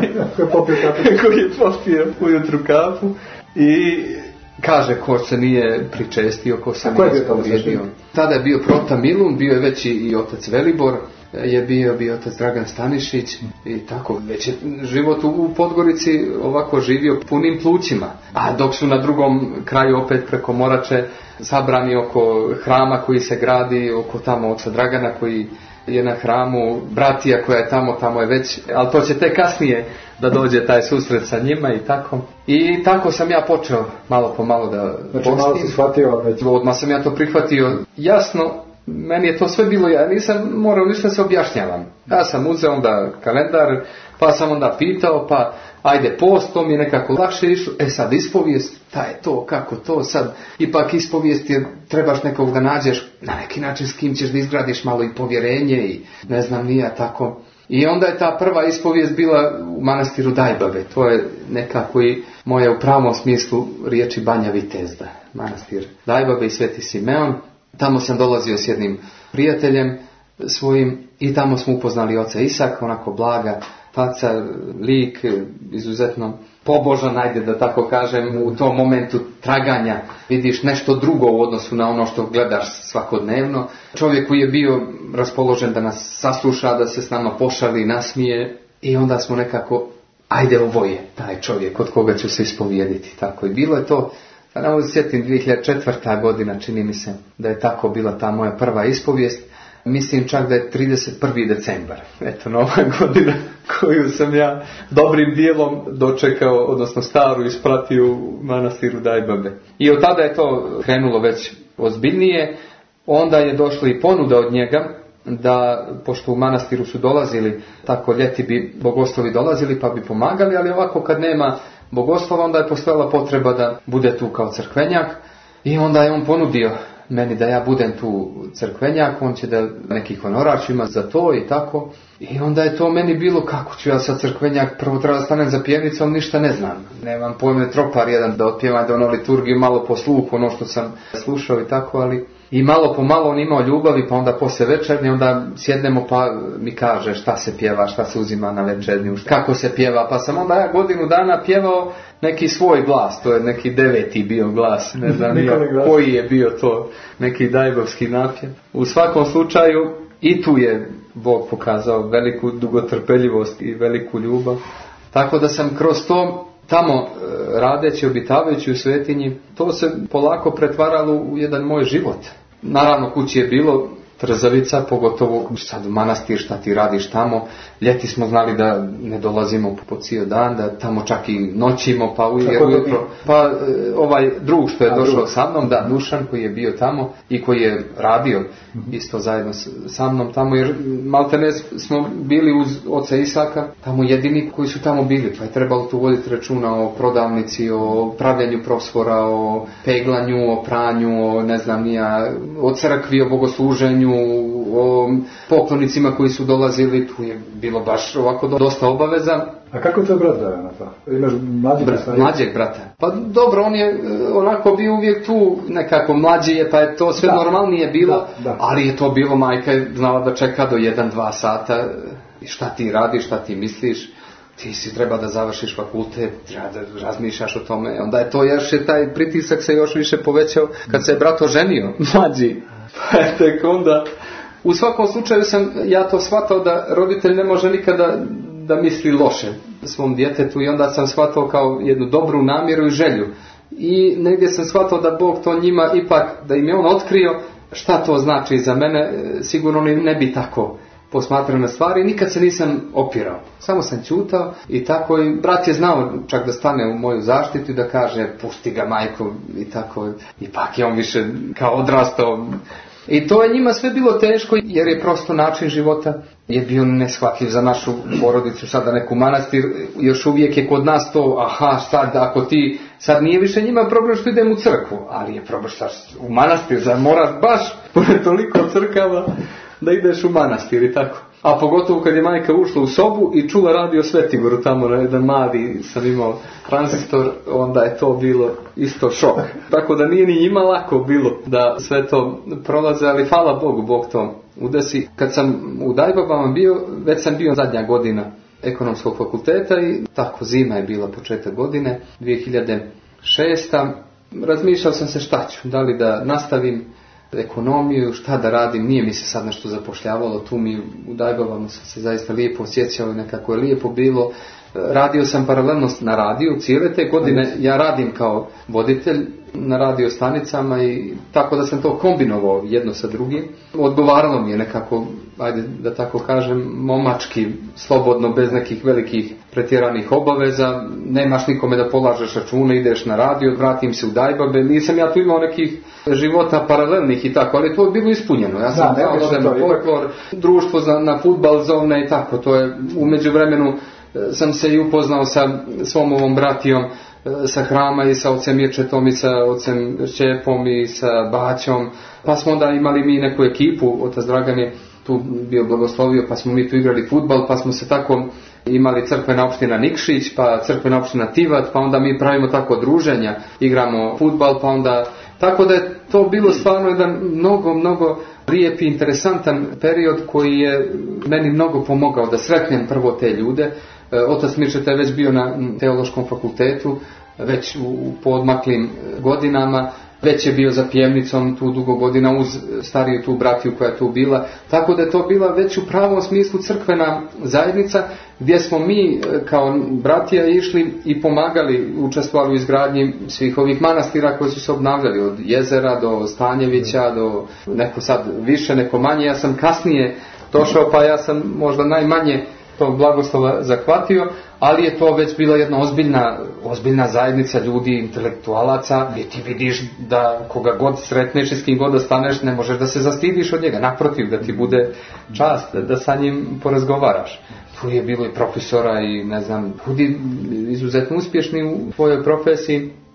koji je popio ujutru kafu i kaže ko se nije pričestio, ko se nije povrijedio. Tada je bio Prota Milun, bio je već i otac Velibor, je bio otac Dragan Stanišić i tako. Već je život u Podgorici ovako živio punim plućima. A dok su na drugom kraju opet preko Morače sabrani oko hrama koji se gradi, oko tamo oca Dragana koji je na hramu, bratija koja je tamo je već, ali to će tek kasnije da dođe taj susret sa njima i tako. I tako sam ja počeo malo po malo da postim. Malo si shvatio već. Odmah sam ja to prihvatio. Jasno, meni je to sve bilo, ja nisam morao ništa se objašnjavam. Ja sam uzeo onda kalendar, pa sam onda pitao, pa ajde post, to mi je nekako lakše išlo. Sad ispovijest, šta je to, kako to sad, ipak ispovijest jer trebaš nekog da nađeš, na neki način s kim ćeš da izgradiš malo i povjerenje i ne znam nija tako. I onda je ta prva ispovijest bila u manastiru Dajbave, to je nekako i moja u pravom smislu riječi Banja Vitezda, manastir Dajbave i Sveti Simeon. Tamo sam dolazio s jednim prijateljem svojim i tamo smo upoznali oca Isaka, onako blaga faca, lik, izuzetno pobožan, ajde da tako kažem, u tom momentu traganja vidiš nešto drugo u odnosu na ono što gledaš svakodnevno. Čovjek koji je bio raspoložen da nas sasluša, da se s nama pošali, nasmije i onda smo nekako, ajde ovo je taj čovjek od koga ću se ispovijediti. Tako i bilo je to. Samo se sjetim 2004. godina, čini mi se da je tako bila ta moja prva ispovijest. Mislim čak da je 31. decembar. Eto, nova godina koju sam ja dobrim dijelom dočekao, odnosno staru ispratio u manastiru Dajbabe. I od tada je to krenulo već ozbiljnije. Onda je došla i ponuda od njega da, pošto u manastiru su dolazili, tako ljeti bi bogoslovi dolazili pa bi pomagali, ali ovako kad nema bogoslova onda je postojala potreba da bude tu kao crkvenjak. I onda je on ponudio meni da ja budem tu crkvenjak, on će da neki honorar će ima za to i tako. I onda je to meni bilo, kako ću ja sad crkvenjak, prvo treba da stanem za pjevnicom, ništa ne znam. Nemam pojme, tropar jedan da otpjevam, da ono liturgiju malo po sluhu, ono što sam slušao i tako, ali i malo po malo on imao ljubavi, pa onda poslije večernje, onda sjednemo pa mi kaže šta se pjeva, šta se uzima na večernju, kako se pjeva, pa sam onda ja godinu dana pjevao neki svoj glas, to je neki 9. bio glas, ne znam koji je bio to, neki dajbovski napjev. U svakom slučaju i tu je Bog pokazao veliku dugotrpeljivost i veliku ljubav, tako da sam kroz to tamo radeći, obitavajući u svetinji, to se polako pretvaralo u jedan moj život. Naravno, kući je bilo trzavica, pogotovo sad u manastir, šta ti radiš tamo. Ljeti smo znali da ne dolazimo po cijel dan, da tamo čak i noćimo, pa ujutro. Pa ovaj drug što je došao sa mnom, da, Dušan, koji je bio tamo i koji je radio isto zajedno sa mnom tamo, jer maltene smo bili uz oca Isaka, tamo jedini koji su tamo bili, pa je trebalo tu voditi računa o prodavnici, o pravljenju prosvora, o peglanju, o pranju, o ne znam nija, o crkvi, o bogosluženju, o poklonicima koji su dolazili, tu je bilo baš ovako dosta obaveza. A kako te brat daje na to? Imaš mlađeg brata? Pa dobro, on je onako bio uvijek tu, nekako mlađi je, pa je to sve normalnije bilo, ali je to bilo, majka je znala da čeka do 1-2 sata, šta ti radiš, šta ti misliš, ti si treba da završiš fakultet, treba da razmišljaš o tome, onda je to još, taj pritisak se još više povećao kad se je brat oženio, mlađi. Pa je tek onda, u svakom slučaju sam ja to shvatao da roditelj ne može nikada da misli loše svom djetetu i onda sam shvatao kao jednu dobru namjeru i želju. I negdje sam shvatao da Bog to njima ipak, da im je on otkrio šta to znači za mene, sigurno ne bi tako posmatrao na stvari, nikad se nisam opirao. Samo sam ćutao i tako, i brat je znao čak da stane u moju zaštitu i da kaže pusti ga majko i tako, ipak je on više kao odrastao. I to je njima sve bilo teško jer je prosto način života je bio neshvatljiv za našu porodicu, sada neku manastir, još uvijek je kod nas to, sad ako ti, sad nije više njima problem što idem u crkvu, ali je problem što u manastir, zar moraš baš pored toliko crkava da ideš u manastir i tako. A pogotovo kad je majka ušla u sobu i čula radio Svetigoru tamo na jedan mali, sam imao tranzistor, onda je to bilo isto šok. Tako da nije ni njima lako bilo da sve to prolaze, ali hvala Bogu, Bog to udesi. Kad sam u Dajbabama bio, već sam bio zadnja godina ekonomskog fakulteta i tako zima je bila početak godine, 2006. Razmišljao sam se šta ću, da li da nastavim ekonomiju, šta da radim, nije mi se sad nešto zapošljavalo, tu mi u Dajbavama sam se zaista lijepo osjećao i nekako je lijepo bilo. Radio sam paralelno na radiju, cijele te godine ja radim kao voditelj na radio stanicama i tako da sam to kombinovao jedno sa drugim. Odgovaralo mi je nekako, ajde da tako kažem, momački, slobodno, bez nekih velikih pretjeranih obaveza, nemaš nikome da polažeš račune, ideš na radio, vratim se u Dajbabe, nisam ja tu imao nekih života paralelnih i tako, ali to je bilo ispunjeno. Ja sam odem u folklor, društvo na fudbal zone i tako, to je u međuvremenu sam se i upoznao sa svom ovom bratijom sa hrama i sa ocem Mirčetom i sa ocem Šćepom i sa Baćom, pa smo onda imali mi neku ekipu, otac Dragan je tu bio blagoslovio, pa smo mi tu igrali fudbal, pa smo se tako imali crkvena opština Nikšić, pa crkvena opština Tivat, pa onda mi pravimo tako druženja, igramo fudbal, pa onda, tako da je to bilo stvarno jedan mnogo lijep i interesantan period koji je meni mnogo pomogao da sretnem prvo te ljude. Otac Mirčeta je već bio na teološkom fakultetu, već u poodmaklim godinama, već je bio za pjevnicom tu dugo godina uz stariju tu bratiju koja je tu bila, tako da je to bila već u pravom smislu crkvena zajednica gdje smo mi kao bratija išli i pomagali, učestvovali u izgradnji svih ovih manastira koji su se obnavljali, od Jezera do Stanjevića, do neko sad više, neko manje. Ja sam kasnije došao, pa ja sam možda najmanje tog blagoslova zahvatio, ali je to već bila jedna ozbiljna zajednica ljudi, intelektualaca, gdje ti vidiš da koga god sretneš i s kim god da staneš, ne možeš da se zastidiš od njega, naprotiv, da ti bude čast, da sa njim porazgovaraš. Tu je bilo i profesora i ne znam, ljudi izuzetno uspješni u tvojoj profesiji,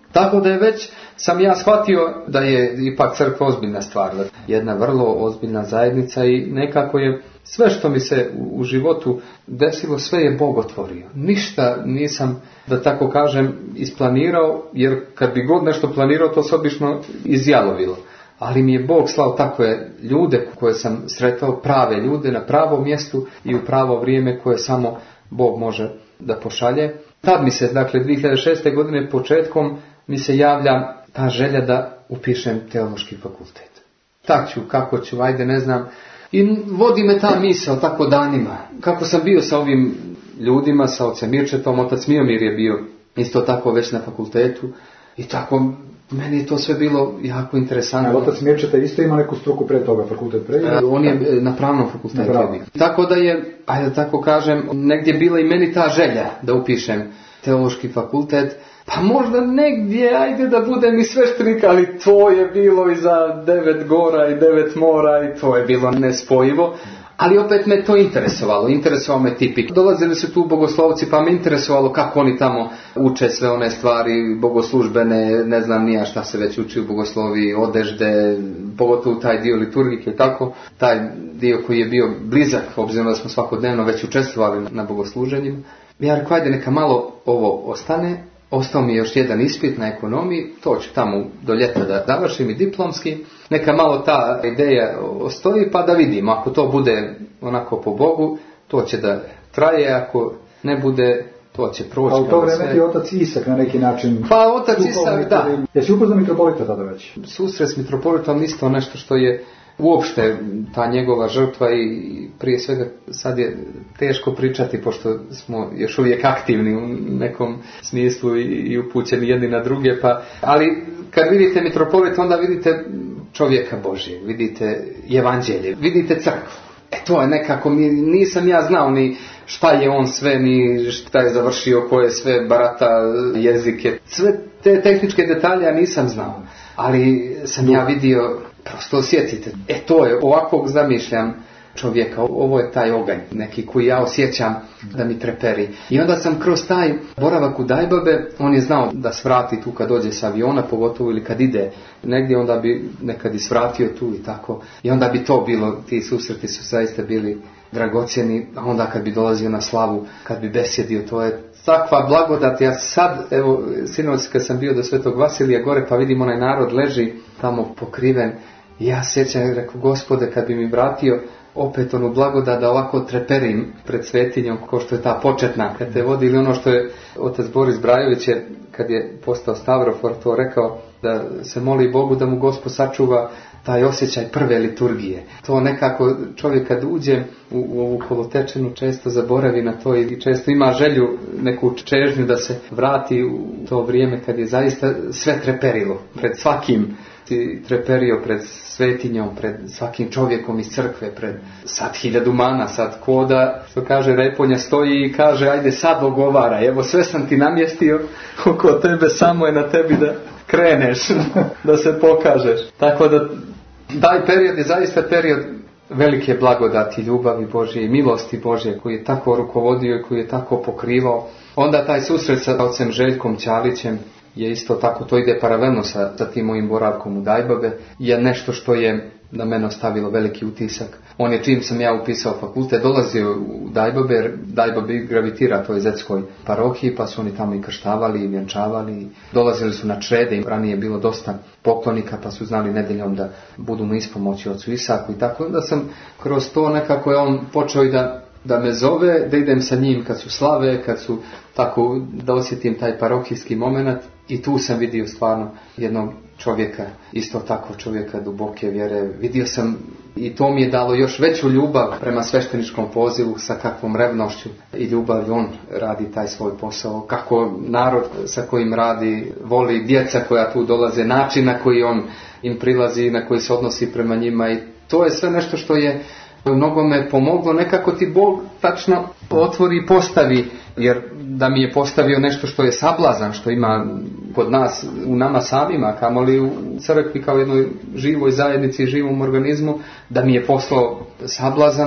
Tako da je već sam ja shvatio da je ipak crkva ozbiljna stvar, jedna vrlo ozbiljna zajednica i nekako je sve što mi se u životu desilo, sve je Bog otvorio. Ništa nisam, da tako kažem, isplanirao, jer kad bi god nešto planirao, to se obično izjalovilo. Ali mi je Bog slao takve ljude koje sam sretao, prave ljude na pravom mjestu i u pravo vrijeme koje samo Bog može da pošalje. Tad mi se, dakle, 2006. godine početkom mi se javlja ta želja da upišem teološki fakultet. Tak ću, kako ću, ajde ne znam. I vodi me ta misao tako danima. Kako sam bio sa ovim ljudima, sa ocem Mirčetom, otac Miomir je bio isto tako već na fakultetu. I tako, meni je to sve bilo jako interesantno. Otac Mirčeta isto ima neku struku pre toga, fakultet pre? On je na pravnom fakultetu. Tako da je, ajde tako kažem, negdje bila i meni ta želja da upišem teološki fakultet. Pa možda negdje, ajde da budem i sveštenik, ali to je bilo i za 9 gora i 9 mora i to je bilo nespojivo. Ali opet me to interesovalo me tipik. Dolazili su tu bogoslovci pa me interesovalo kako oni tamo uče sve one stvari bogoslužbene, ne znam nija šta se već uči u bogoslovi, odežde, pogotovo taj dio liturgike i tako. Taj dio koji je bio blizak, obzirom da smo svakodnevno već učestvovali na bogosluženjima. Ja rekao, ajde neka malo ovo ostane. Ostao mi je još jedan ispit na ekonomiji, to ću tamo do ljeta da završim i diplomski. Neka malo ta ideja ostoji pa da vidimo. Ako to bude onako po Bogu, to će da traje, ako ne bude, to će proći. A u to vreme ti otac Isak na neki način... Pa otac Isak, da. Jesi upoznao mitropolita tada već? Susret s mitropolitom isto nešto što je uopšte ta njegova žrtva i prije svega sad je teško pričati pošto smo još uvijek aktivni u nekom smislu i upućeni jedni na druge, ali kad vidite mitropolit onda vidite čovjeka Božijeg, vidite evanđelje, vidite crkvu. To je nekako, nisam ja znao ni šta je on sve, ni šta je završio, koje sve barata jezike, sve te tehničke detalje ja nisam znao, ali sam ja vidio. Prosto osjetite. To je, ovakvog zamišljam čovjeka, ovo je taj oganj, neki koji ja osjećam da mi treperi. I onda sam kroz taj boravak u Dajbabe, on je znao da svrati tu kad dođe s aviona, pogotovo ili kad ide negdje, onda bi nekad i svratio tu i tako. I onda bi to bilo, ti susreti su zaista bili dragocjeni, a onda kad bi dolazio na slavu, kad bi besjedio, to je takva blagodat. Ja sad, evo, sinoć kad sam bio do Svetog Vasilija gore, pa vidim onaj narod leži tamo pokriven, i ja sjećam, rekao, Gospode, kad bi mi vratio opet onu blagodat da ovako treperim pred svetinjom, ko što je ta početna, kad te vodi, ili ono što je otac Boris Brajović je, kad je postao Stavrofor, to rekao, da se moli Bogu da mu Gospod sačuva taj osjećaj prve liturgije. To nekako čovjek kad uđe u ovu kolotečenu često zaboravi na to i često ima želju, neku čežnju da se vrati u to vrijeme kad je zaista sve treperilo. Pred svakim si treperio, pred svetinjom, pred svakim čovjekom iz crkve, pred sad 1000 mana, sad koda, što kaže Reponja, stoji i kaže, ajde sad ogovaraj, evo sve sam ti namjestio oko tebe, samo je na tebi da kreneš, da se pokažeš. Tako da taj period je zaista period velike blagodati, ljubavi Božje i milosti Božje koji je tako rukovodio i koji je tako pokrivao. Onda taj susret sa ocem Željkom Ćalićem je isto tako, to ide paralelno sa tim mojim boravkom u Dajbabe, je nešto što je na mene ostavilo veliki utisak. On je, čim sam ja upisao fakultet, dolazio u Dajbabe, jer Dajbabe gravitira toj zetskoj parohiji, pa su oni tamo i krštavali i vjenčavali. Dolazili su na črede, i ranije je bilo dosta poklonika, pa su znali nedeljom da budu mu ispomoći ocu Isaku i tako. Onda sam kroz to nekako je on počeo i da me zove, da idem sa njim kad su slave, kad su tako, da osjetim taj parohijski moment, i tu sam vidio stvarno jednog čovjeka, isto tako čovjeka duboke vjere. Vidio sam i to mi je dalo još veću ljubav prema svešteničkom pozivu, sa kakvom revnošću i ljubav on radi taj svoj posao, kako narod sa kojim radi voli, djeca koja tu dolaze, način na koji on im prilazi, na koji se odnosi prema njima, i to je sve nešto što je mnogo me pomoglo. Nekako ti Bog tačno otvori i postavi, jer da mi je postavio nešto što je sablazan, što ima kod nas, u nama samima, kamoli u crkvi kao jednoj živoj zajednici, živom organizmu, da mi je poslao sablazan,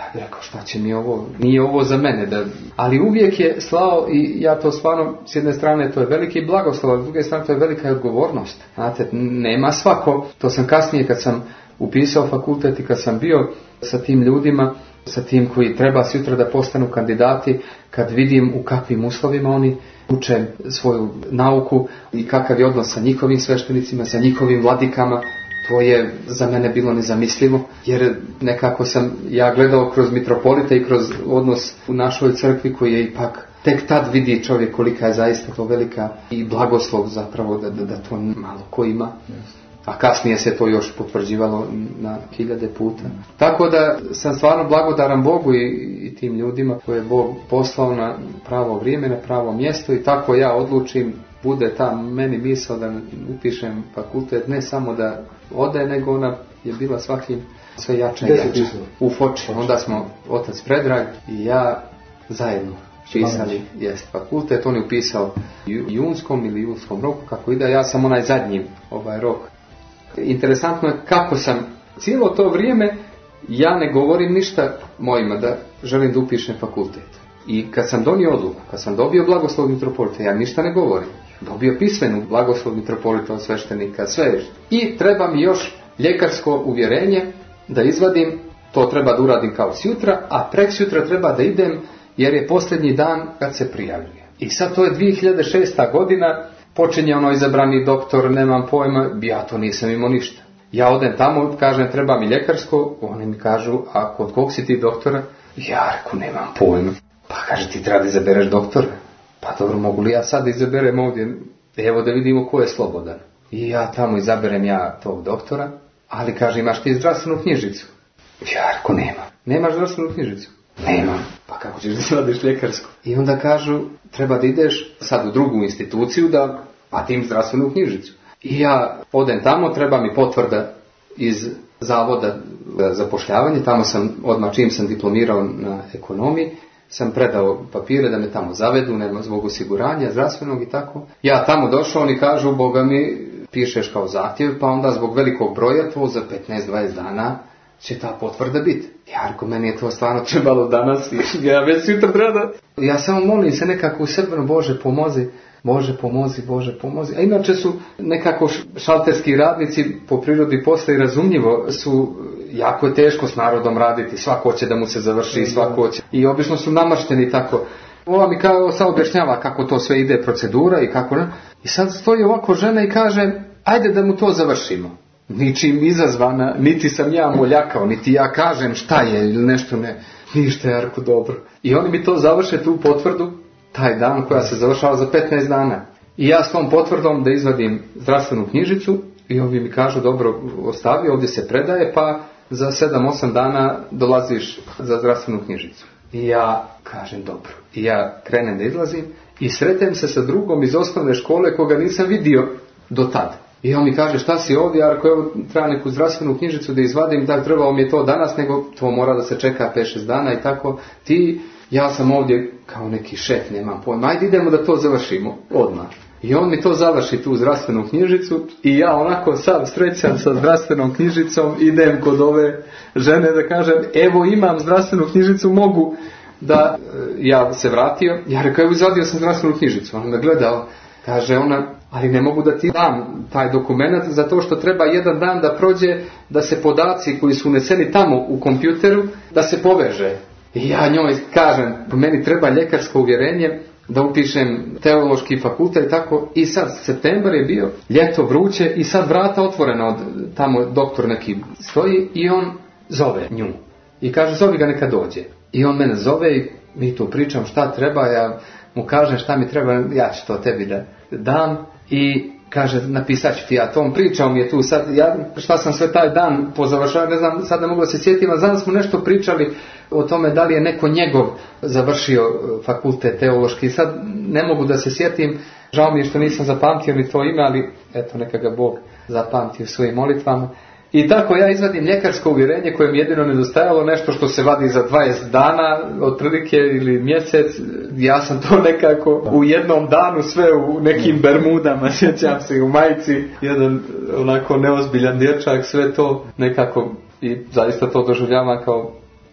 Ja bih rekao, šta će mi ovo, nije ovo za mene. Ali uvijek je slao, i ja to stvarno, s jedne strane to je veliki blagoslov, a s druge strane to je velika odgovornost. Znate, nema svako, to sam kasnije kad sam upisao fakultet i kad sam bio sa tim ljudima, sa tim koji treba sutra da postanu kandidati, kad vidim u kakvim uslovima oni uče svoju nauku i kakav je odnos sa njihovim sveštenicima, sa njihovim vladikama, to je za mene bilo nezamislivo, jer nekako sam ja gledao kroz mitropolita i kroz odnos u našoj crkvi koji je ipak, tek tad vidi čovjek kolika je zaista to velika i blagoslov zapravo da to malo ko ima. A kasnije se to još potvrđivalo na 1000 puta. Tako da sam stvarno blagodaran Bogu i tim ljudima koje je Bog poslao na pravo vrijeme, na pravo mjesto, i tako ja odlučim, bude ta meni misao da upišem fakultet, ne samo da ode, nego ona je bila svakim sve jača i jača. U Foči. Onda smo otac Predrag i ja zajedno pisali fakultet. On je upisao junskom ili julskom roku, kako ide, ja sam onaj zadnji rok. Interesantno je kako sam cijelo to vrijeme, ja ne govorim ništa mojima da želim da upišem fakultet. I kad sam donio odluku, kad sam dobio blagoslov mitropolita, ja ništa ne govorim. Dobio pismenu blagoslov mitropolita od sveštenika, sve. I treba mi još ljekarsko uvjerenje da izvadim, to treba da uradim kao sjutra, a preksutra treba da idem jer je posljednji dan kad se prijavljuje. I sad to je 2006. godina, počinje izabrani doktor, nemam pojma, ja to nisam imao ništa. Ja odem tamo, kažem treba mi ljekarsko, oni mi kažu, a kod kog si ti doktora? Ja reku, nemam pojma. Pa kaže, ti treba da izabereš doktora. Pa dobro, mogu li ja sad izaberem ovdje, evo da vidimo ko je slobodan. I ja tamo izaberem tog doktora, ali kaže, imaš ti zdravstvenu knjižicu? Ja reku, nema. Nemaš zdravstvenu knjižicu? Nemam. Pa kako ćeš da izvadiš ljekarsku? I onda kažu, treba da ideš sad u drugu instituciju da patim zdravstvenu knjižicu. I ja odem tamo, treba mi potvrda iz zavoda za zapošljavanje, tamo sam odmah čim sam diplomirao na ekonomiji, sam predao papire da me tamo zavedu, nema zbog osiguranja zdravstvenog i tako. Ja tamo došao, oni kažu, Boga mi, pišeš kao zahtjev, pa onda zbog velikog broja to za 15-20 dana će ta potvrda biti. Jarko, meni je to stvarno trebalo danas i ja već sutra treba. Ja samo molim se nekako u srpno, Bože pomozi, Bože pomozi, Bože pomozi. A inače su nekako šalterski radnici po prirodi posla i razumljivo su jako je teško s narodom raditi. Svako će da mu se završi, svako će. I obično su namašteni tako. Ova mi kao sad objašnjava kako to sve ide procedura i kako ne. I sad stoji ovako žena i kaže, ajde da mu to završimo. Ničim izazvana, niti sam ja moljakao, niti ja kažem šta je ili nešto ne. Ništa, Jarko, dobro. I oni mi to završe, tu potvrdu, taj dan koja se završava za 15 dana. I ja s tom potvrdom da izvadim zdravstvenu knjižicu i ovi mi kažu, dobro, ostavi, ovdje se predaje, pa za 7-8 dana dolaziš za zdravstvenu knjižicu. I ja kažem, dobro. I ja krenem da izlazim i sretem se sa drugom iz osnovne škole koga nisam vidio do tada. I on mi kaže, šta si ovdje, ako evo treba neku zdravstvenu knjižicu da izvadim, da trebalo mi je to danas, nego to mora da se čeka 5-6 dana i tako. Ja sam ovdje kao neki šef, nemam pojma, ajde idemo da to završimo odmah. I on mi to završi, tu zdravstvenu knjižicu, i ja onako sad srećan sa zdravstvenom knjižicom, idem kod ove žene da kažem, evo imam zdravstvenu knjižicu, mogu da, ja se vratio, ja rekao, evo izvadio sam zdravstvenu knjižicu, ona me gledala, kaže ona, ali ne mogu da ti dam taj dokument zato što treba jedan dan da prođe, da se podaci koji su uneseni tamo u kompjuteru, da se poveže. I ja njoj kažem, meni treba ljekarsko uvjerenje da upišem teološki fakultet i tako. I sad septembar je bio, ljeto vruće i sad vrata otvorena od tamo doktor neki stoji i on zove nju. I kaže, zovi ga neka dođe. I on mene zove i mi tu pričam šta treba, ja mu kažem šta mi treba, ja ću to tebi da dam. I kaže, napisat ću ti ja to, on pričao mi je tu sad, ja šta sam sve taj dan pozavršao, ne znam, sad ne mogu da se sjetim, a znam smo nešto pričali o tome da li je neko njegov završio fakultet teološki, sad ne mogu da se sjetim, žao mi je što nisam zapamtio ni to ime, ali eto neka ga Bog zapamti u svojim molitvama. I tako ja izvadim ljekarsko uvjerenje koje mi jedino nedostajalo, nešto što se vadi za 20 dana, otprilike ili mjesec. Ja sam to nekako u jednom danu sve u nekim bermudama, sjećam se, u majici, jedan onako neozbiljan dječak, sve to nekako, i zaista to doživljavam kao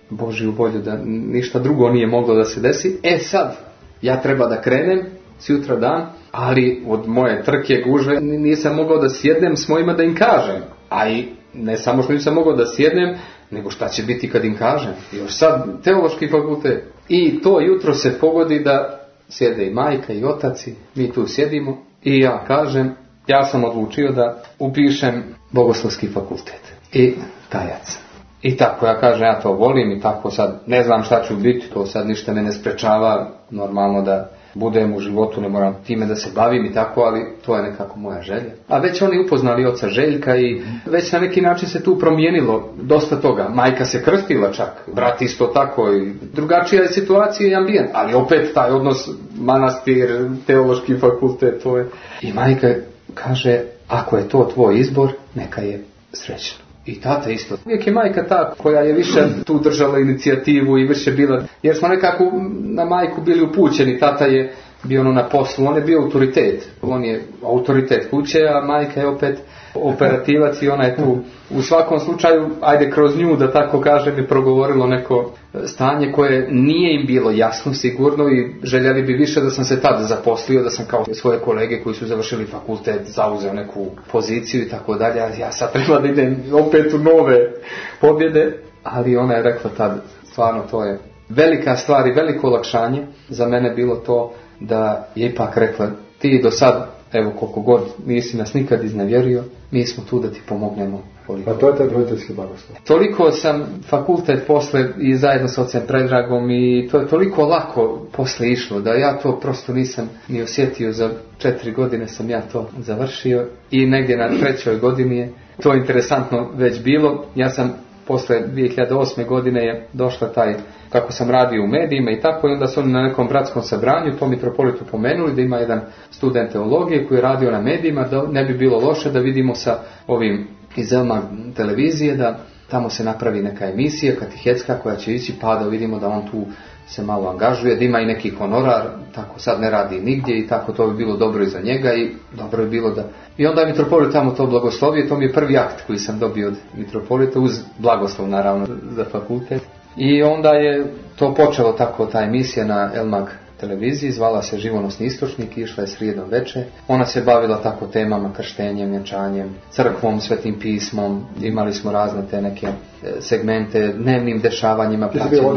Božju volju, da ništa drugo nije moglo da se desi. Sad, ja treba da krenem sutra dan, ali od moje trke gužve nisam mogao da sjednem s mojima da im kažem. A i ne samo što nisam mogao da sjednem, nego šta će biti kad im kažem. Još sad teološki fakultet. I to jutro se pogodi da sjede i majka i otac i mi tu sjedimo i ja kažem, ja sam odlučio da upišem bogoslovski fakultet. I tajac. I tako ja kažem, ja to volim i tako sad ne znam šta ću biti, to sad ništa me ne sprečava, normalno da budem u životu, ne moram time da se bavim i tako, ali to je nekako moja želja. A već oni upoznali oca Željka i već na neki način se tu promijenilo dosta toga. Majka se krstila čak, brat isto tako i drugačija je situacija i ambijent, ali opet taj odnos manastir, teološki fakultet, to je. I majka kaže, ako je to tvoj izbor, neka je srećno. I tata isto. Uvijek je majka ta koja je više tu držala inicijativu i više bila, jer smo nekako na majku bili upućeni. Tata je bio na poslu, on je bio autoritet. On je autoritet kuće, a majka je opet operativac i ona je tu. U svakom slučaju, ajde kroz nju, da tako kažem, je progovorilo neko stanje koje nije im bilo jasno sigurno i željeli bi više da sam se tada zaposlio, da sam kao svoje kolege koji su završili fakultet zauzeo neku poziciju i tako dalje. Ja sad treba da idem opet u nove pobjede, ali ona je rekla tad, stvarno to je velika stvar i veliko olakšanje za mene bilo to da je ipak rekla, ti do sad, evo koliko god nisi nas nikad iznevjerio, mi smo tu da ti pomognemo. A to je taj roditeljski blagoslov. Toliko sam fakultet posle i zajedno sa ocem Predragom i to je toliko lako posle išlo da ja to prosto nisam ni osjetio. Za 4 godine sam ja to završio i negdje na 3. godini je to interesantno već bilo. Ja sam posle 2008. godine je došla taj, kako sam radio u medijima i tako, i onda su oni na nekom bratskom sabranju to mitropolitu pomenuli da ima jedan student teologije koji je radio na medijima, da ne bi bilo loše da vidimo sa ovim iz Elmag televizije da tamo se napravi neka emisija katehetska koja će ići, pa da vidimo da on tu se malo angažuje, da ima i neki honorar, tako sad ne radi nigdje i tako, to bi bilo dobro i za njega i dobro je bilo da... I onda je mitropolit tamo to blagoslovio, to mi je prvi akt koji sam dobio od mitropolita, uz blagoslov naravno za fakultet. I onda je to počelo tako, ta emisija na Elmag televiziji, zvala se Živonosni istočnik, išla je srijedom veče. Ona se bavila tako temama, krštenjem, vjenčanjem, crkvom, svetim pismom, imali smo razne te neke segmente, dnevnim dešavanjima.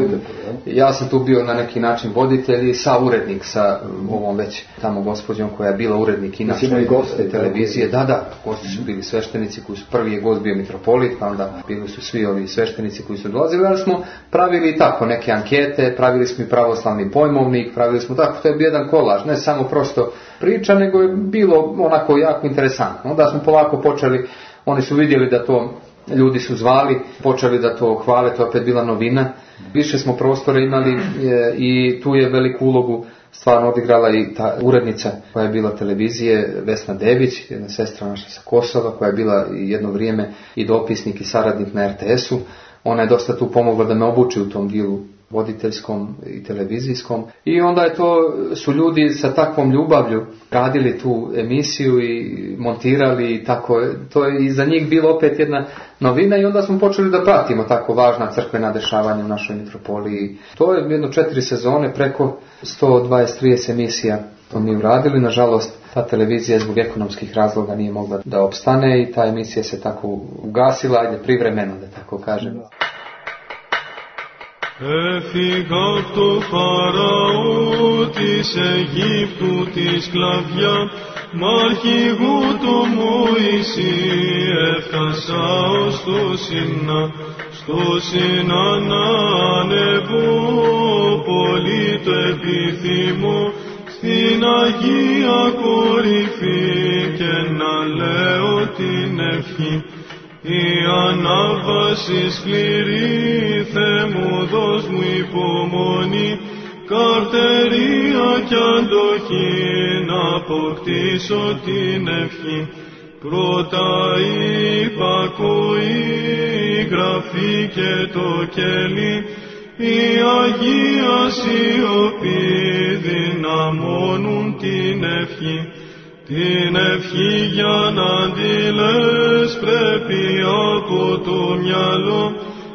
Ja sam tu bio na neki način voditelj i urednik sa ovom već tamo gospođom koja je bila urednik inače te televizije. Da, gosti su bili sveštenici koji su, prvi je gost bio mitropolit, pa onda bili su svi ovi sveštenici koji su dolazili, ali smo pravili tako neke ankete, pravili smo i pravoslavni pojmovnik, pravili smo tako, to je bio jedan kolaž, ne samo prosto priča, nego je bilo onako jako interesantno. Onda smo polako počeli, oni su vidjeli da to ljudi su zvali, počeli da to hvale, to je opet bila novina. Više smo prostora imali i tu je veliku ulogu stvarno odigrala i ta urednica koja je bila televizije, Vesna Dević, jedna sestra naša sa Kosova, koja je bila jedno vrijeme i dopisnik i saradnik na RTS-u. Ona je dosta tu pomogla da me obuči u tom dijelu voditeljskom i televizijskom. I onda je su ljudi sa takvom ljubavlju radili tu emisiju i montirali i tako. To je i za njih bilo opet jedna novina i onda smo počeli da pratimo tako važna crkvena dešavanja u našoj mitropoliji. To je jedno 4 sezone, preko 120-30 emisija to mi uradili. Nažalost, ta televizija zbog ekonomskih razloga nije mogla da opstane i ta emisija se tako ugasila, ajde privremeno da tako kažem. Έφυγα απ' το Φαραώ της Αιγύπτου τη σκλαβιά, μ' αρχηγό το Μωυσή έφτασα ως το Σινά. Στο Σινά να ανεβώ, πολύ το επιθυμώ, στην Αγία κορυφή και να λέω την ευχή. Η ανάβαση σκληρή, Θεέ μου δώσ' μου υπομονή, καρτερία κι αντοχή, να αποκτήσω την ευχή. Πρώτα η υπακοή, η γραφή και το κέλι, η Αγία σιωπή δυναμώνουν την ευχή. Την ευχή για να τη λες πρέπει από το μυαλό,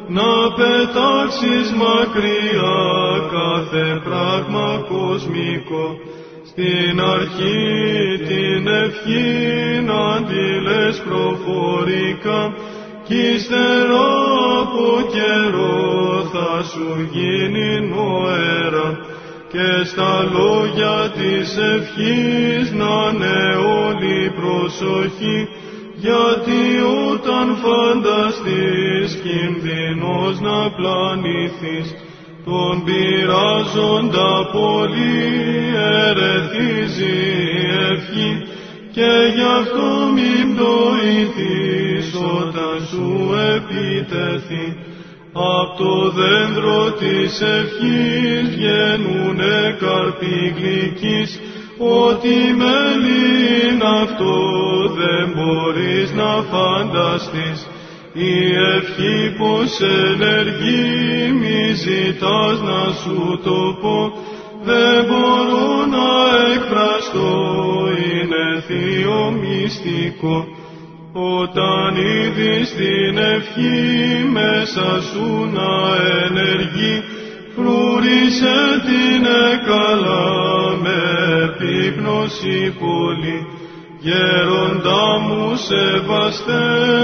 να πετάξεις μακριά κάθε πράγμα κοσμικό. Στην αρχή την ευχή να αντιλες προφορικά κι ύστερα από καιρό θα σου γίνει νοέρα και στα λόγια της ευχής να είναι όλη προσοχή, γιατί όταν φανταστείς κινδυνός να πλανηθείς, τον πειράζοντα πολύ ερεθίζει η ευχή και γι' αυτό μην πτωηθείς όταν σου επιτεθεί. Απ' το δέντρο της ευχής βγαίνουνε καρποί γλυκείς, ό,τι μέλι είναι αυτό δεν μπορείς να φανταστείς. Η ευχή πως ενεργεί μη ζητάς να σου το πω, δεν μπορώ να εκφραστώ, είναι θείο μυστικό. Όταν είδεις την ευχή μέσα σου να ενεργεί, φρούρισε την καλά με επίπνωση πολύ. Γέροντα μου σεβαστέ,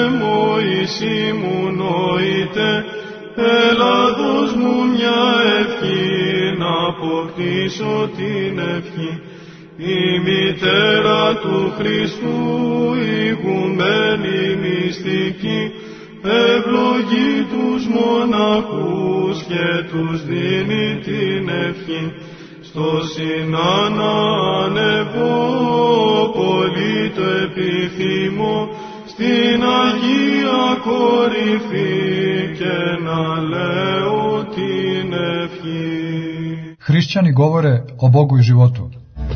Μωυσή μου νοείται, έλα δώσ' μου μια ευχή να αποκτήσω την ευχή. Η μητέρα του Χριστού, ηγουμένη μυστική, ευλογεί τους μοναχούς και τους δίνει την ευχή. Στο Σινάνα ανεβώ, πολύ το επιθυμώ, στην Αγία κορυφή και να λέω την ευχή. Hrišćani govore o Bogu i životu.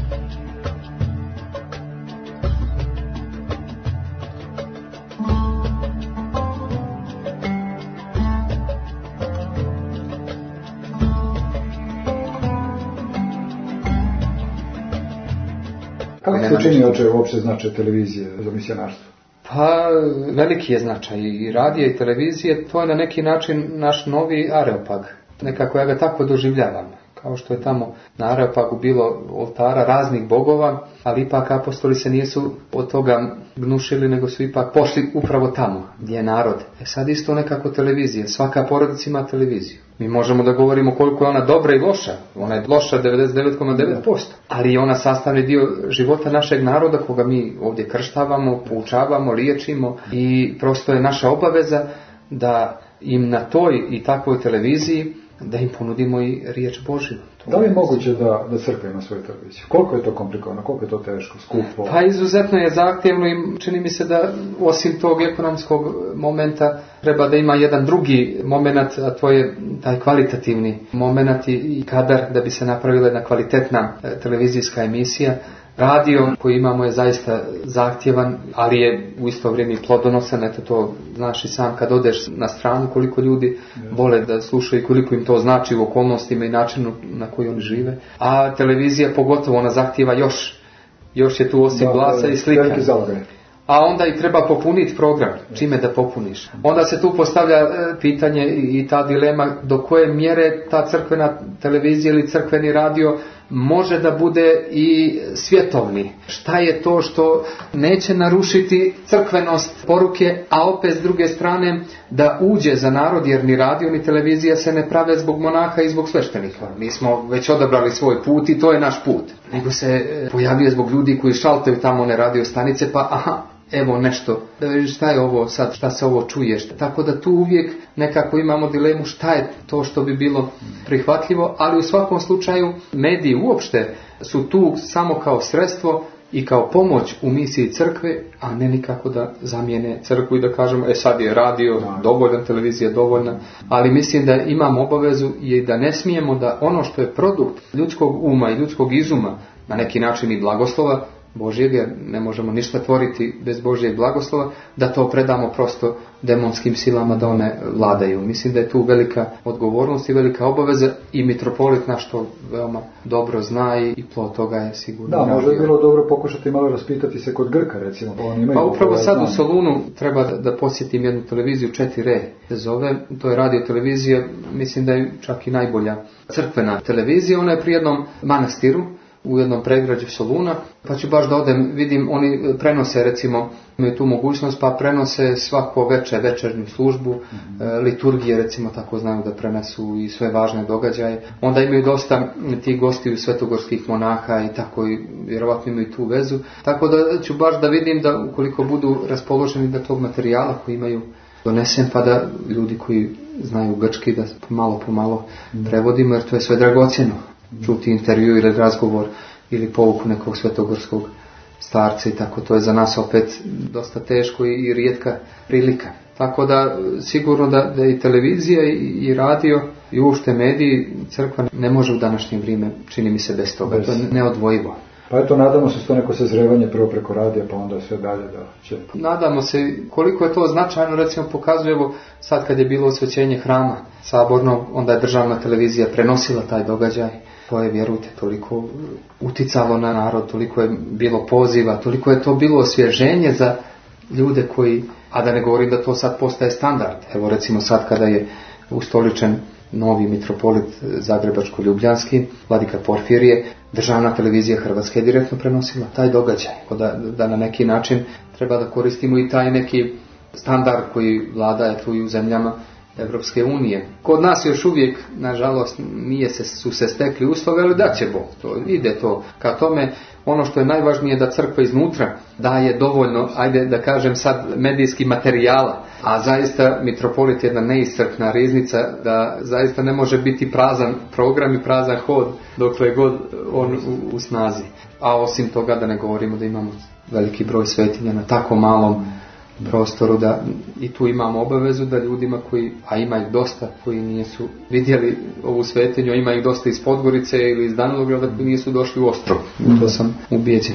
Kako se čini, oče, uopće značaj televizije za misionarstvo? Pa, veliki je značaj i radija i televizije, to je na neki način naš novi Areopag. Nekako ja ga tako doživljavam. Kao što je tamo na Areopagu bilo oltara raznih bogova, ali ipak apostoli se nisu od toga gnušili, nego su ipak pošli upravo tamo, gdje je narod. Sad isto nekako televizija, svaka porodica ima televiziju. Mi možemo da govorimo koliko je ona dobra i loša, ona je loša 99,9%, ali je ona sastavni dio života našeg naroda koga mi ovdje krštavamo, poučavamo, liječimo i prosto je naša obaveza da im na toj i takvoj televiziji da im ponudimo i riječ Božju. Da li je moguće da crkva ima svoju televiziju? Koliko je to komplikovano, koliko je to teško, skupo? Pa izuzetno je zahtjevno i čini mi se da osim tog ekonomskog momenta treba da ima jedan drugi moment, a to je taj kvalitativni moment i kadar da bi se napravila jedna kvalitetna televizijska emisija. Radio koji imamo je zaista zahtjevan, ali je u isto vrijeme i plodonosan. Eto to znaš i sam kad odeš na stranu koliko ljudi vole da slušaju i koliko im to znači u okolnostima i načinu na koji oni žive. A televizija pogotovo ona zahtjeva još je tu osim glasa i slika. A onda i treba popuniti program, čime da popuniš. Onda se tu postavlja pitanje i ta dilema do koje mjere ta crkvena televizija ili crkveni radio može da bude i svjetovni. Šta je to što neće narušiti crkvenost poruke, a opet s druge strane da uđe za narod, jer ni radio ni televizija se ne prave zbog monaha i zbog sveštenika. Mi smo već odabrali svoj put i to je naš put. Nego se pojavljuje zbog ljudi koji šaltaju tamo one radio stanice, pa aha, evo nešto, da vidiš šta je ovo sad, šta se ovo čuješ. Tako da tu uvijek nekako imamo dilemu šta je to što bi bilo prihvatljivo, ali u svakom slučaju mediji uopšte su tu samo kao sredstvo i kao pomoć u misiji crkve, a ne nikako da zamijene crkvu i da kažemo sad je radio dovoljan, televizija dovoljna, ali mislim da imamo obavezu i da ne smijemo da ono što je produkt ljudskog uma i ljudskog izuma, na neki način i blagoslova, Božjeg, jer ne možemo ništa tvoriti bez Božjeg blagoslova, da to predamo prosto demonskim silama da one vladaju. Mislim da je tu velika odgovornost i velika obaveza i mitropolit naš to veoma dobro zna i plod toga je sigurno. Da, možda je bilo dobro pokušati malo raspitati se kod Grka, recimo. Pa upravo sad u Solunu treba da posjetim jednu televiziju, 4R se zove, to je radio televizija, mislim da je čak i najbolja crkvena televizija, ona je pri jednom manastiru, u jednom predgrađu Soluna, pa ću baš da odem, vidim, oni prenose, recimo, imaju tu mogućnost, pa prenose svako večernju službu, liturgije, recimo, tako znaju da prenesu i sve važne događaje. Onda imaju dosta tih gostiju svetogorskih monaha i tako, i vjerovatno imaju tu vezu. Tako da ću baš da vidim da ukoliko budu raspoloženi da tog materijala koji imaju donesem, pa da ljudi koji znaju grčki da pomalo po malo prevodimo, jer to je sve dragocjeno. Čuti intervju ili razgovor ili pouku nekog svetogorskog starca i tako, to je za nas opet dosta teško i rijetka prilika. Tako da sigurno da i televizija i radio i uopšte mediji, crkva ne može u današnje vrijeme, čini mi se, bez toga. To je neodvojivo. Pa eto, nadamo se to neko sazrevanje prvo preko radija, pa onda sve dalje da će... Nadamo se koliko je to značajno, recimo pokazuje, evo sad kad je bilo osvećenje hrama sabornog, onda je državna televizija prenosila taj događaj. To je, vjerujte, toliko uticalo na narod, toliko je bilo poziva, toliko je to bilo osvježenje za ljude koji, a da ne govorim da to sad postaje standard. Evo recimo sad kada je ustoličen novi mitropolit Zagrebačko-Ljubljanski, vladika Porfirije, državna televizija Hrvatske je direktno prenosila taj događaj. Da na neki način treba da koristimo i taj neki standard koji vlada je tu i u zemljama Evropske unije. Kod nas još uvijek, nažalost, su se stekli uslovi, ali da će Bog, to ide to ka tome. Ono što je najvažnije da crkva iznutra daje dovoljno, ajde da kažem sad, medijski materijala, a zaista mitropolit je jedna neiscrpna riznica, da zaista ne može biti prazan program i prazan hod dokle god on u snazi. A osim toga da ne govorimo da imamo veliki broj svetinja na tako malom prostoru, da i tu imamo obavezu da ljudima koji, a ima ih dosta, koji nisu vidjeli ovu svetinju, ima ih dosta iz Podgorice ili iz Danilograda koji nisu došli u Ostrog. To sam ubijeđen.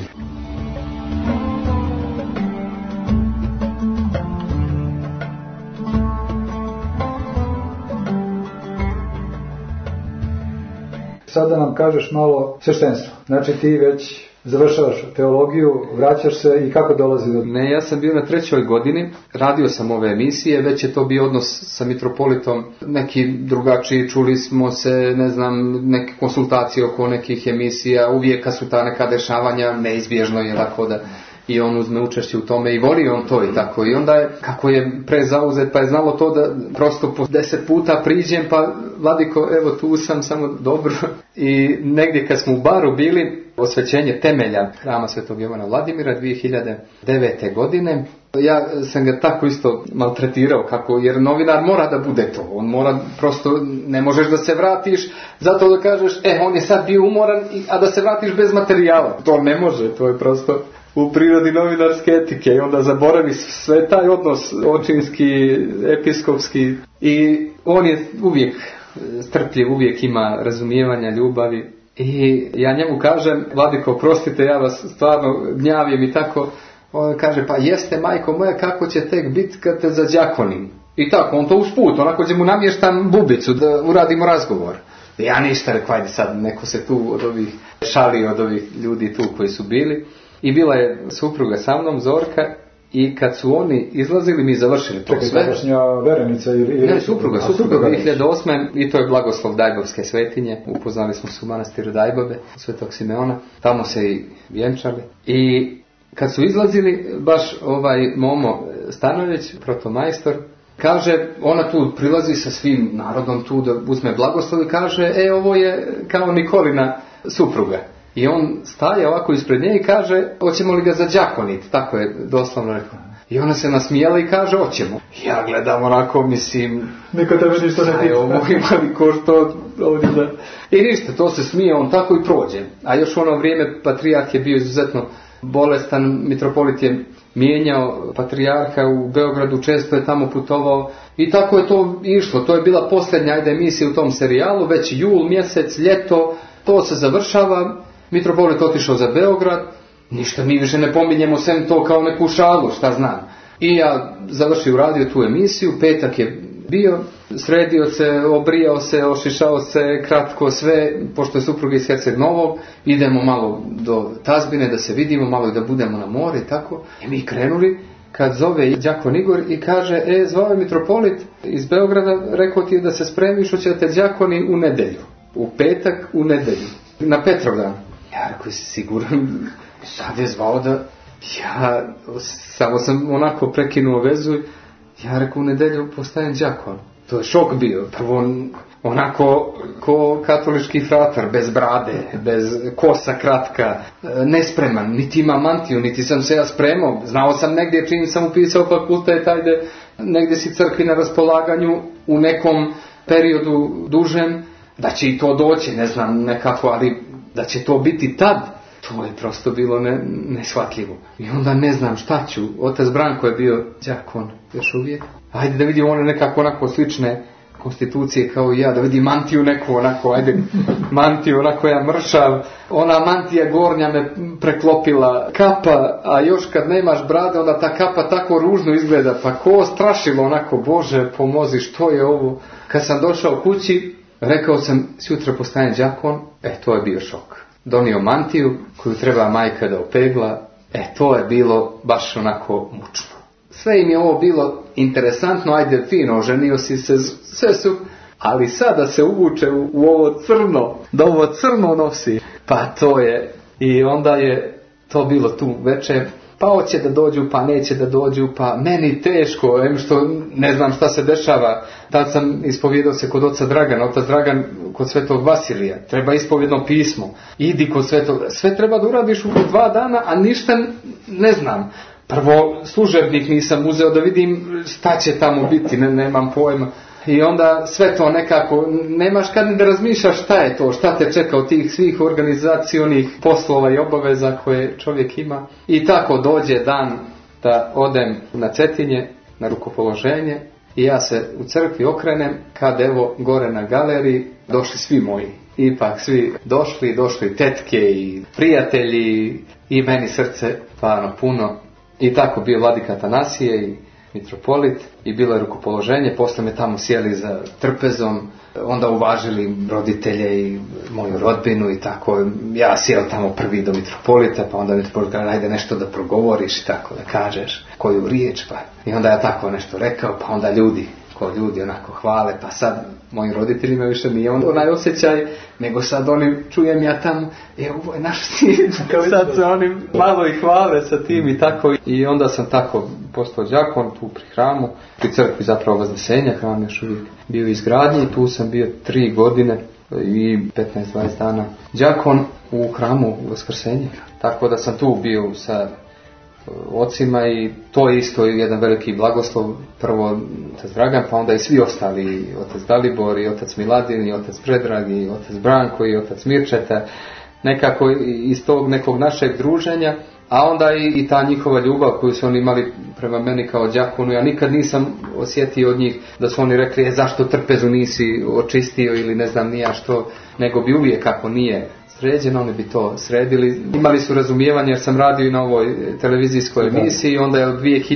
Sada nam kažeš malo sveštenstvo. Znači ti već završavaš teologiju, vraćaš se i kako dolazi do... Ne, ja sam bio na 3. godini, radio sam ove emisije, već je to bio odnos sa mitropolitom, neki drugačiji, čuli smo se, ne znam, neke konsultacije oko nekih emisija, uvijek kad su ta neka dešavanja, neizbježno je tako da i on uzme učešće u tome i voli on to i tako. I onda je, kako je prezauzet, pa je znalo to da prosto po 10 puta priđem, pa vladiko, evo tu sam, samo dobro. I negdje kad smo u Baru bili, osvećenje temelja hrama Svetog Jovana Vladimira 2009. godine, ja sam ga tako isto maltretirao, jer novinar mora da bude to, on mora, prosto ne možeš da se vratiš zato da kažeš, on je sad bio umoran, a da se vratiš bez materijala, to ne može, to je prosto u prirodi novinarske etike i onda zaboravi sve taj odnos očinski, episkopski i on je uvijek strpljiv, uvijek ima razumijevanja, ljubavi i ja njemu kažem, vladiko, prostite, ja vas stvarno gnjavim i tako. On kaže, pa jeste majko moja, kako će tek biti kad te zadjakonim. I tako, on to usput, onako će mu namještam bubicu da uradimo razgovor. Ja ništa, rekao, ajde sad, neko se tu od ovih šali, od ovih ljudi tu koji su bili. I bila je supruga sa mnom, Zorka, i kad su oni izlazili, mi završili to sve. Čekaj, tadašnja verenica ili... Ne, supruga 2008. I to je blagoslov Dajbovske svetinje. Upoznali smo se u manastiru Dajbove, Svetog Simeona. Tamo se i vjenčali. I kad su izlazili, baš Momo Stanović, protomajstor, kaže, ona tu prilazi sa svim narodom tu da uzme blagoslov i kaže, ovo je kao Nikolina supruga. I on staje ovako ispred nje i kaže, hoćemo li ga zadjakoniti, tako je doslovno rekao. I ona se nasmijala i kaže, hoćemo. Ja gledam onako, mislim, niko tebe ništa ne tiče. Ovo imali ko što ovdje da... I ništa, to se smije, on tako i prođe. A još u ono vrijeme patrijarh je bio izuzetno bolestan, mitropolit je mijenjao patrijarha u Beogradu, često je tamo putovao i tako je to išlo. To je bila posljednja emisija u tom serijalu, već jul mjesec, ljeto, to se završava, mitropolit otišao za Beograd Ništa, mi više ne pominjemo sem to kao neku šalu, šta znam. I ja završio radio tu emisiju, petak je bio, sredio se, obrijao se, ošišao se, kratko sve, pošto je supruga iz Herceg Novog, idemo malo do tazbine da se vidimo, malo da budemo na more i tako. I mi krenuli, kad zove đakon Igor i kaže, zvao je mitropolit iz Beograda, rekao ti je da se spremiš, hoćete đakoni u nedelju. U petak u nedelju. Na Petrovdan. Ja rekao, si siguran? Sad je zvao da... Ja samo sam onako prekinuo vezu. Ja rekao, u nedelju postajem đakon. To je šok bio. Prvo onako ko katolički fratar, bez brade, bez kosa kratka, nespreman, niti ima mantiju, niti sam se ja spremao. Znao sam negdje, čim sam upisao fakultet, ajde, negdje si crkvi na raspolaganju u nekom periodu dužem, da će i to doći, ne znam nekako, ali da će to biti tad. To je prosto bilo neshvatljivo. I onda ne znam šta ću. Otac Branko je bio đakon još uvijek. Ajde da vidim one nekako onako slične konstitucije kao i ja, da vidim mantiju neku onako, ajde mantiju onako ja mršav. Ona mantija gornja me preklopila, kapa, a još kad nemaš brade, onda ta kapa tako ružno izgleda, pa ko strašilo onako, Bože pomozi, što je ovo. Kad sam došao kući, rekao sam, sutra postajem đakon, to je bio šok. Donio mantiju koju treba majka da opegla, to je bilo baš onako mučno. Sve im je ovo bilo interesantno, ajde fino, oženio si se, sve su, ali sada se uvuče u ovo crno, da ovo crno nosi, pa to je, i onda je to bilo tu večer, pa hoće da dođu, pa neće da dođu, pa meni teško, što ne znam šta se dešava. Tad sam ispovjedao se kod oca Dragana, otac Dragan kod Svetog Vasilija, treba ispovjedno pismo, idi kod Svetog, sve treba da uradiš u 2 dana, a ništa ne znam. Prvo služebnik nisam uzeo da vidim šta će tamo biti, nemam pojma. I onda sve to nekako, nemaš kad ni da razmišljaš šta je to, šta te čeka od tih svih organizacionih poslova i obaveza koje čovjek ima. I tako dođe dan da odem na Cetinje, na rukopoloženje, i ja se u crkvi okrenem, kad evo gore na galeriji došli svi moji. Ipak svi došli tetke i prijatelji, i meni srce stvarno puno. I tako bio vladika Atanasije i mitropolit, i bilo je rukopoloženje, posle me tamo sjeli za trpezom, onda uvažili roditelje i moju rodbinu i tako. Ja sjel tamo prvi do mitropolita, pa onda mitropolit kaže, ajde nešto da progovoriš i tako, da kažeš koju riječ, pa. I onda ja tako nešto rekao, pa onda ljudi onako hvale, pa sad mojim roditeljima više nije onaj osjećaj, nego sad oni, čujem ja tamo, ovo je naš sin, sad se oni malo i hvale sa tim i tako. I onda sam tako postao đakon tu pri hramu, pri crkvi zapravo Vaznesenja, hram još uvijek bio izgradnji, tu sam bio 3 godine i 15-20 dana đakon u hramu Vaskrsenja. Tako da sam tu bio sa ocima i to je isto jedan veliki blagoslov, prvo otac Dragan, pa onda i svi ostali, otac Dalibor i otac Miladin i otac Predrag i otac Branko i otac Mirčeta, nekako iz tog nekog našeg druženja, a onda i ta njihova ljubav koju su oni imali prema meni kao đakonu. Ja nikad nisam osjetio od njih da su oni rekli, zašto trpezu nisi očistio ili ne znam nija što, nego bi uvijek kako nije sređeno, oni bi to sredili. Imali su razumijevanje jer sam radio i na ovoj televizijskoj emisiji, onda je od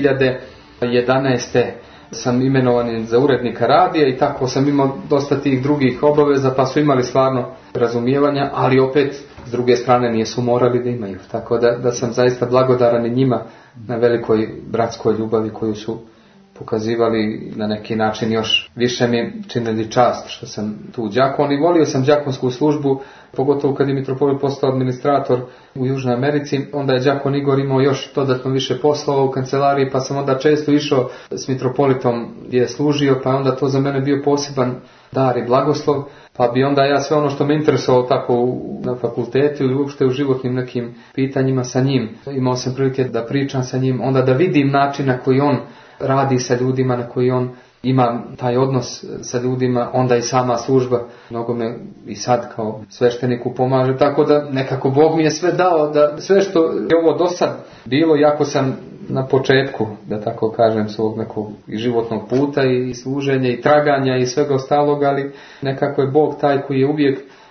2011. sam imenovan za urednika radija i tako sam imao dosta tih drugih obaveza, pa su imali stvarno razumijevanja, ali opet s druge strane nisu morali da imaju. Tako da sam zaista blagodaran i njima na velikoj bratskoj ljubavi koju su pokazivali, na neki način još više mi činili čast što sam tu đakon, i volio sam đakonsku službu, pogotovo kad je mitropolit postao administrator u Južnoj Americi. Onda je đakon Igor imao još dodatno više poslova u kancelariji, pa sam onda često išao s mitropolitom gdje je služio, pa onda to za mene bio poseban dar i blagoslov, pa bi onda ja sve ono što me interesovalo tako na fakultetu ili uopšte u životnim nekim pitanjima sa njim, imao sam prilike da pričam sa njim, onda da vidim način na koji on radi sa ljudima, na koji on ima taj odnos sa ljudima, onda i sama služba mnogo me i sad kao svešteniku pomaže, tako da nekako Bog mi je sve dao, da sve što je ovo do sad bilo, jako sam na početku, da tako kažem, svog nekog i životnog puta i služenja i traganja i svega ostalog, ali nekako je Bog taj koji je uvijek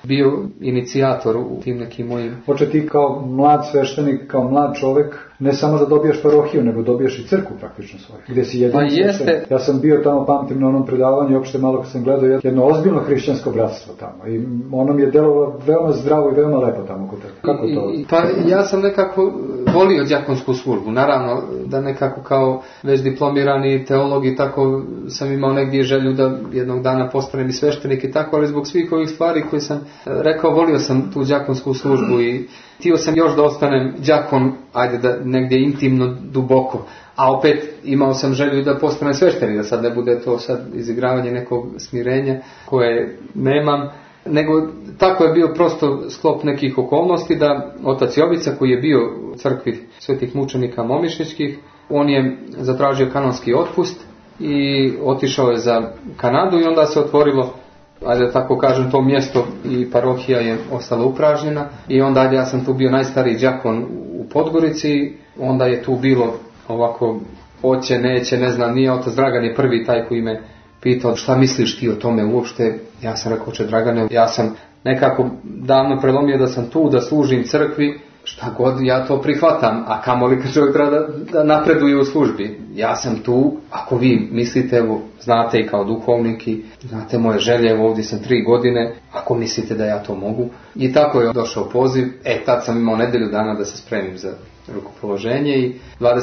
bio inicijator u tim nekim mojim... Hoće ti kao mlad sveštenik, kao mlad čovjek, ne samo da dobiješ parohiju, nego dobiješ i crkvu praktično svoju, gdje si jedini sveštenik. Ja sam bio tamo, pamtim na onom predavanju, uopšte malo kad sam gledao jedno ozbiljno hrišćansko bratstvo tamo i ono mi je delovalo veoma zdravo i veoma lepo tamo kod tebe. Kako to? Pa ja sam nekako volio đakonsku službu, naravno da nekako kao već diplomirani teolog i tako sam imao negdje želju da jednog dana postanem i sveštenik i tako, ali zbog svih ovih stvari koje sam rekao, volio sam tu đakonsku službu i htio sam još da ostanem đakon, ajde da negdje intimno, duboko, a opet imao sam želju da postanem sveštenik, da sad ne bude to sad izigravanje nekog smirenja koje nemam, nego tako je bio prosto sklop nekih okolnosti da otac Jovica koji je bio u crkvi svetih mučenika momišničkih, on je zatražio kanonski otpust i otišao je za Kanadu i onda se otvorilo, ajde tako kažem, to mjesto i parohija je ostala upražnjena i onda ja sam tu bio najstariji đakon u Podgorici, onda je tu bilo ovako hoće, neće, ne znam, nije, otac Dragan je prvi taj koji me pitao šta misliš ti o tome uopšte. Ja sam rekao, oče Dragane, ja sam nekako davno prelomio da sam tu, da služim crkvi, šta god ja to prihvatam, a kamoli kad čovjek treba da napreduje u službi. Ja sam tu, ako vi mislite, evo, znate i kao duhovnik i znate moje želje, evo ovdje sam 3 godine, ako mislite da ja to mogu. I tako je došao poziv, tad sam imao nedelju dana da se spremim za rukopoloženje i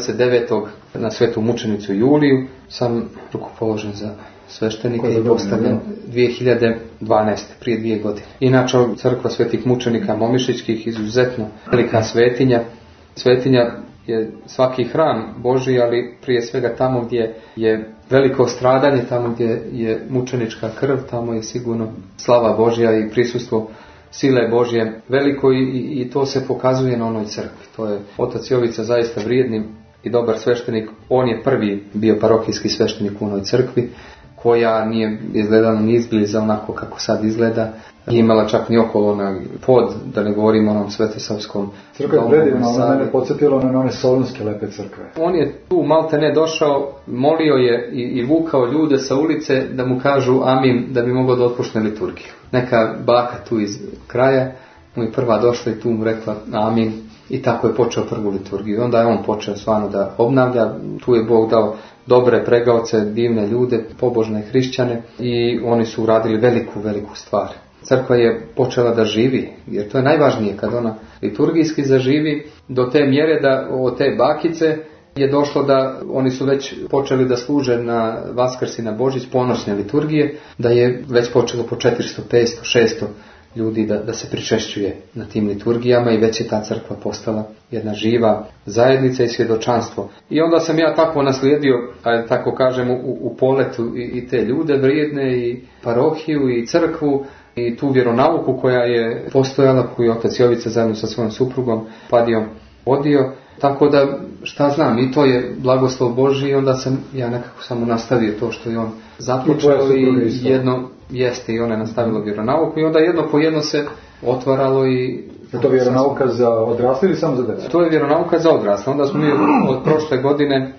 29. na Svetu mučenicu Juliju sam rukopoložen za sveštenika i postavljen 2012. prije 2 godine. Inače, crkva svetih mučenika momišićkih izuzetno velika svetinja. Svetinja je svaki hram Božji, ali prije svega tamo gdje je veliko stradanje, tamo gdje je mučenička krv, tamo je sigurno slava Božja i prisustvo sile Božje veliko i to se pokazuje na onoj crkvi. To je otac Jovica zaista vrijedni i dobar sveštenik. On je prvi bio parohijski sveštenik u onoj crkvi, koja nije izgledala ni izbliza onako kako sad izgleda. Nije imala čak ni okolo na pod, da ne govorimo o onom Svetosavskom. Crkva je predivna, ona mene podsjetila na one solunske lepe crkve. On je tu malte ne došao, molio je i vukao ljude sa ulice da mu kažu amin, da bi mogao da otpušne liturgiju. Neka baka tu iz kraja mu je prva došla i tu mu rekla amin i tako je počeo prvu liturgiju. Onda je on počeo stvarno da obnavlja, tu je Bog dao dobre pregaoce, divne ljude, pobožne hrišćane i oni su uradili veliku stvar. Crkva je počela da živi, jer to je najvažnije kad ona liturgijski zaživi do te mjere da od te bakice je došlo da oni su već počeli da služe na Vaskrs i na Božić ponoćne liturgije, da je već počelo po 400, 500, 600 ljudi da se pričešćuje na tim liturgijama i već je ta crkva postala jedna živa zajednica i svjedočanstvo. I onda sam ja tako naslijedio, ajde tako kažem, u poletu i te ljude vrijedne i parohiju i crkvu i tu vjeronauku koja je postojala, koju je otac Jovica zajedno sa svojom suprugom Padijom vodio. Tako da, šta znam, i to je blagoslov Božji i onda sam ja nekako samo nastavio to što je on započeo i jedno jeste i ona je nastavila vjeronauku i onda jedno po jedno se otvaralo i... Je to vjeronauka za odrasle ili samo za djecu? To je vjeronauka za odrasle. Onda smo mi od prošle godine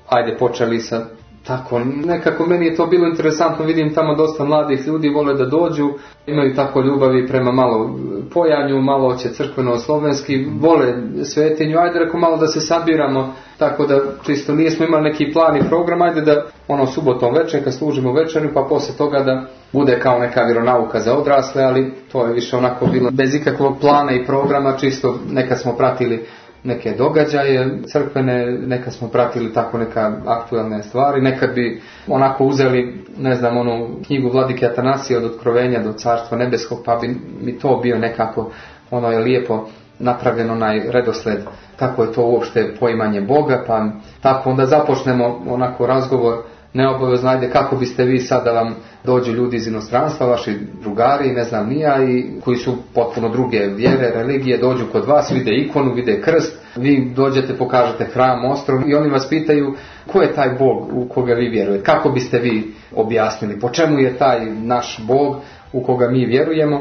počeli sa tako, nekako meni je to bilo interesantno, vidim tamo dosta mladih ljudi, vole da dođu, imaju tako ljubavi prema malo pojanju, malo hoće crkveno-slovenski, vole svetinju, ajde reko malo da se sabiramo, tako da čisto nismo imali neki plan i program, ajde da subotom večer kad služimo večeru, pa poslije toga da bude kao neka vjeronauka za odrasle, ali to je više onako bilo bez ikakvog plana i programa, čisto nekad smo pratili neke događaje crkvene, nekad smo pratili tako neka aktualne stvari, nekad bi onako uzeli, ne znam, onu knjigu Vladike Atanasija od Otkrovenja do Carstva nebeskog, pa bi mi to bio nekako, ono je lijepo napravljeno onaj redosled, kako je to uopšte poimanje Boga, pa tako onda započnemo onako razgovor, neobavezno, ajde kako biste vi sad da vam dođu ljudi iz inostranstva, vaši drugari, ne znam ni ja, i koji su potpuno druge vjere, religije, dođu kod vas, vide ikonu, vide krst, vi dođete, pokažete hram, ostrov i oni vas pitaju ko je taj Bog u koga vi vjerujete, kako biste vi objasnili, po čemu je taj naš Bog u koga mi vjerujemo.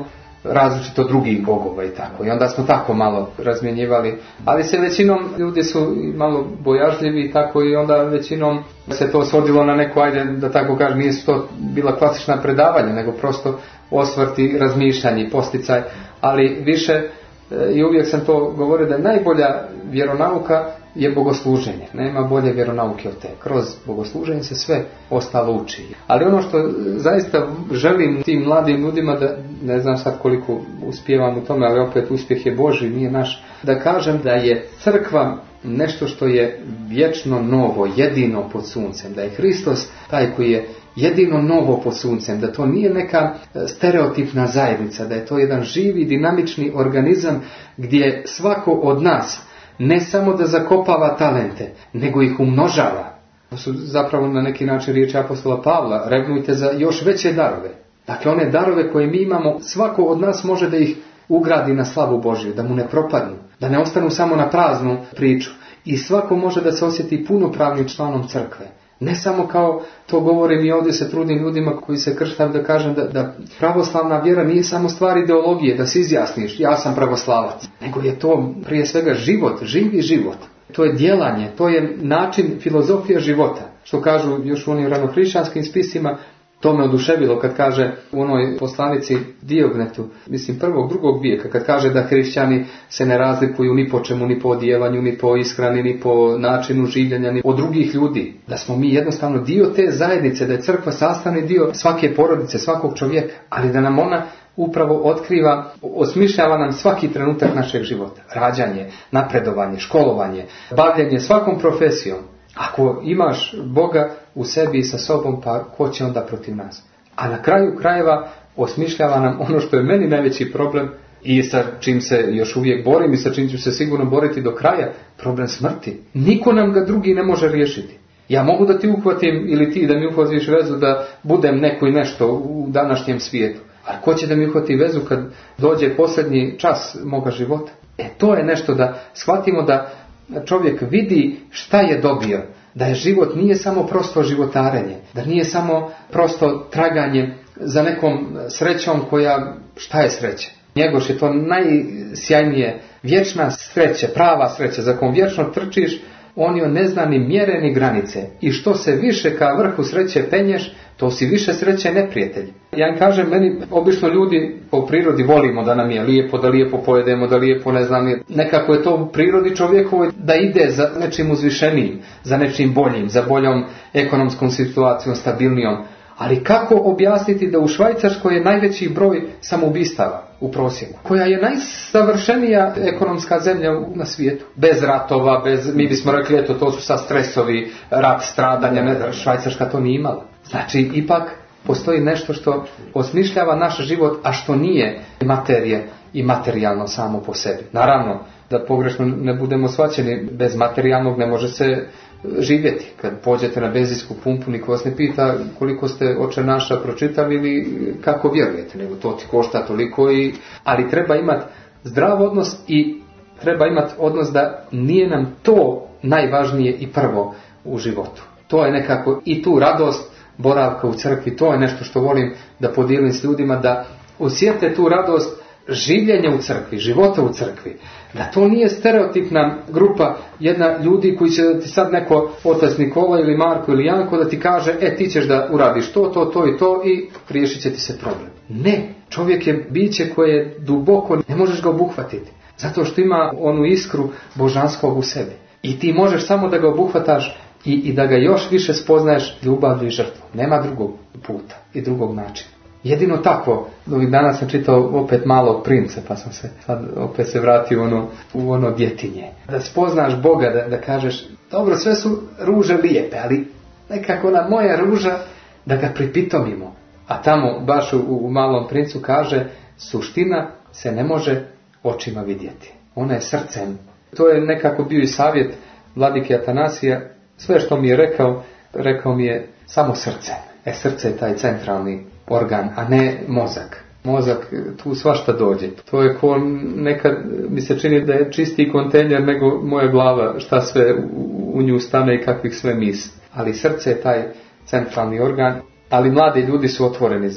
različito drugih bogova i tako. I onda smo tako malo razmjenjivali. Ali se većinom ljudi su malo bojažljivi i tako, i onda većinom se to svodilo na neko, ajde da tako kažem, nije to bila klasična predavanja, nego prosto osvrti, razmišljanje, posticaj. Ali više, i uvijek sam to govorio, da je najbolja vjeronauka je bogosluženje. Nema bolje vjeronauke od te. Kroz bogosluženje se sve ostalo uči. Ali ono što zaista želim tim mladim ljudima, da ne znam sad koliko uspijevam u tome, ali opet uspjeh je Božji, nije naš, da kažem da je crkva nešto što je vječno novo, jedino pod suncem, da je Hristos taj koji je jedino novo pod suncem, da to nije neka stereotipna zajednica, da je to jedan živi, dinamični organizam gdje svako od nas ne samo da zakopava talente, nego ih umnožava. To su zapravo na neki način riječi apostola Pavla, revnujte za još veće darove. Dakle, one darove koje mi imamo, svako od nas može da ih ugradi na slavu Božju, da mu ne propadnu, da ne ostanu samo na praznu priču. I svako može da se osjeti punopravnim članom crkve. Ne samo kao to govorim i ovdje se trudim ljudima koji se krštam da kažem da pravoslavna vjera nije samo stvar ideologije, da se izjasniš ja sam pravoslavac, nego je to prije svega život, živi život. To je djelanje, to je način, filozofija života. Što kažu još u onim ranohrišćanskim spisima, to me oduševilo kad kaže u onoj poslanici Diognetu, mislim 1. 2. vijeka, kad kaže da hrišćani se ne razlikuju ni po čemu, ni po odjevanju, ni po ishrani, ni po načinu življenja, ni od drugih ljudi. Da smo mi jednostavno dio te zajednice, da je crkva sastavni dio svake porodice, svakog čovjeka, ali da nam ona upravo otkriva, osmišljava nam svaki trenutak našeg života. Rađanje, napredovanje, školovanje, bavljenje svakom profesijom. Ako imaš Boga u sebi i sa sobom, pa ko će onda protiv nas? A na kraju krajeva osmišljava nam ono što je meni najveći problem i sa čim se još uvijek borim i sa čim ću se sigurno boriti do kraja, problem smrti. Niko nam ga drugi ne može riješiti. Ja mogu da ti uhvatim ili ti da mi uhvatiš vezu da budem neko i nešto u današnjem svijetu. Ali ko će da mi uhvati vezu kad dođe posljednji čas moga života? To je nešto da shvatimo, da čovjek vidi šta je dobio, da je život nije samo prosto životarenje, da nije samo prosto traganje za nekom srećom koja, šta je sreća? Njegoš je to najsjajnije, vječna sreća, prava sreća, za kom vječno trčiš, on joj ne zna ni mjere ni granice. I što se više ka vrhu sreće penješ, to si više sreće neprijatelj. Ja im kažem, meni obično ljudi po prirodi volimo da nam je lijepo, da lijepo pojedemo, da lijepo ne znam, nekako je to u prirodi čovjekovoj da ide za nečim uzvišenijim, za nečim boljim, za boljom ekonomskom situacijom, stabilnijom. Ali kako objasniti da u Švajcarskoj je najveći broj samoubistava u prosjeku, koja je najsavršenija ekonomska zemlja na svijetu, bez ratova, mi bismo rekli, eto, to su sad stresovi, rat, stradanja, ne, Švajcarska to nije imala. Znači, ipak postoji nešto što osmišljava naš život, a što nije materije i materijalno samo po sebi. Naravno, da pogrešno ne budemo shvaćeni, bez materijalnog ne može se živjeti. Kad pođete na benzinsku pumpu, niko vas ne pita koliko ste Oče naša pročitali ili kako vjerujete, nego to ti košta toliko. Ali treba imati zdrav odnos i treba imati odnos da nije nam to najvažnije i prvo u životu. To je nekako i tu radost boravka u crkvi, to je nešto što volim da podijelim s ljudima, da osjete tu radost življenja u crkvi, života u crkvi. Da to nije stereotipna grupa jedna ljudi koji će da ti sad neko otac Nikola ili Marko ili Janko da ti kaže ti ćeš da uradiš to i to i riješit će ti se problem. Ne, čovjek je biće koje je duboko, ne možeš ga obuhvatiti. Zato što ima onu iskru božanskog u sebi. I ti možeš samo da ga obuhvataš i da ga još više spoznaješ ljubavlju i žrtvu. Nema drugog puta i drugog načina. Jedino tako, ovih dana sam čitao opet Malog princa, pa sam se sad opet se vratio u ono djetinje. Da spoznaš Boga, da kažeš, dobro, sve su ruže lijepe, ali nekako ona moja ruža, da ga pripitomimo. A tamo, baš u Malom princu kaže, suština se ne može očima vidjeti. Ona je srcem. To je nekako bio i savjet vladike Atanasija. Sve što mi je rekao mi je samo srce. Srce je taj centralni organ, a ne mozak. Mozak, tu svašta dođe. To je ko nekad mi se čini da je čistiji kontejner nego moja glava, šta sve u nju stane i kakvih sve misli. Ali srce je taj centralni organ, ali mladi ljudi su otvoreni za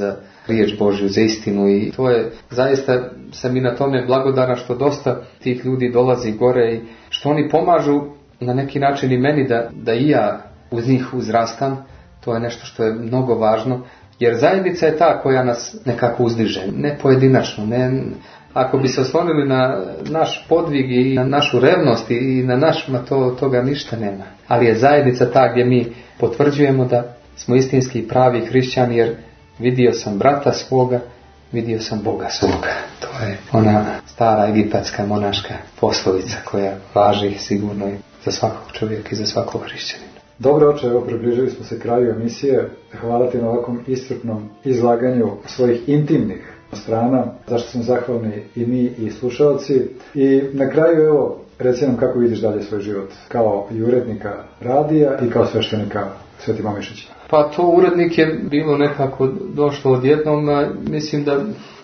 riječ Božju, za istinu, i to je, zaista sam i na tome blagodaran što dosta tih ljudi dolazi gore i što oni pomažu na neki način i meni da i ja uz njih uzrastam. To je nešto što je mnogo važno, jer zajednica je ta koja nas nekako uzdiže, ne pojedinačno, ne. Ako bi se oslonili na naš podvig i na našu revnost i na toga ništa nema. Ali je zajednica ta gdje mi potvrđujemo da smo istinski pravi hrišćani, jer vidio sam brata svoga, vidio sam Boga svoga. To je ona stara egipatska monaška poslovica koja važi sigurno za svakog čovjeka i za svakog hrišćanina. Dobro, oče, evo približili smo se kraju emisije. Hvala ti na ovakvom iscrpnom izlaganju svojih intimnih strana, zašto smo zahvalni i mi i slušalci. I na kraju, evo, reci nam kako vidiš dalje svoj život kao i urednika radija i kao sveštenika Sveti Mamišić. Pa to urednik je bilo nekako došlo odjednom, mislim da,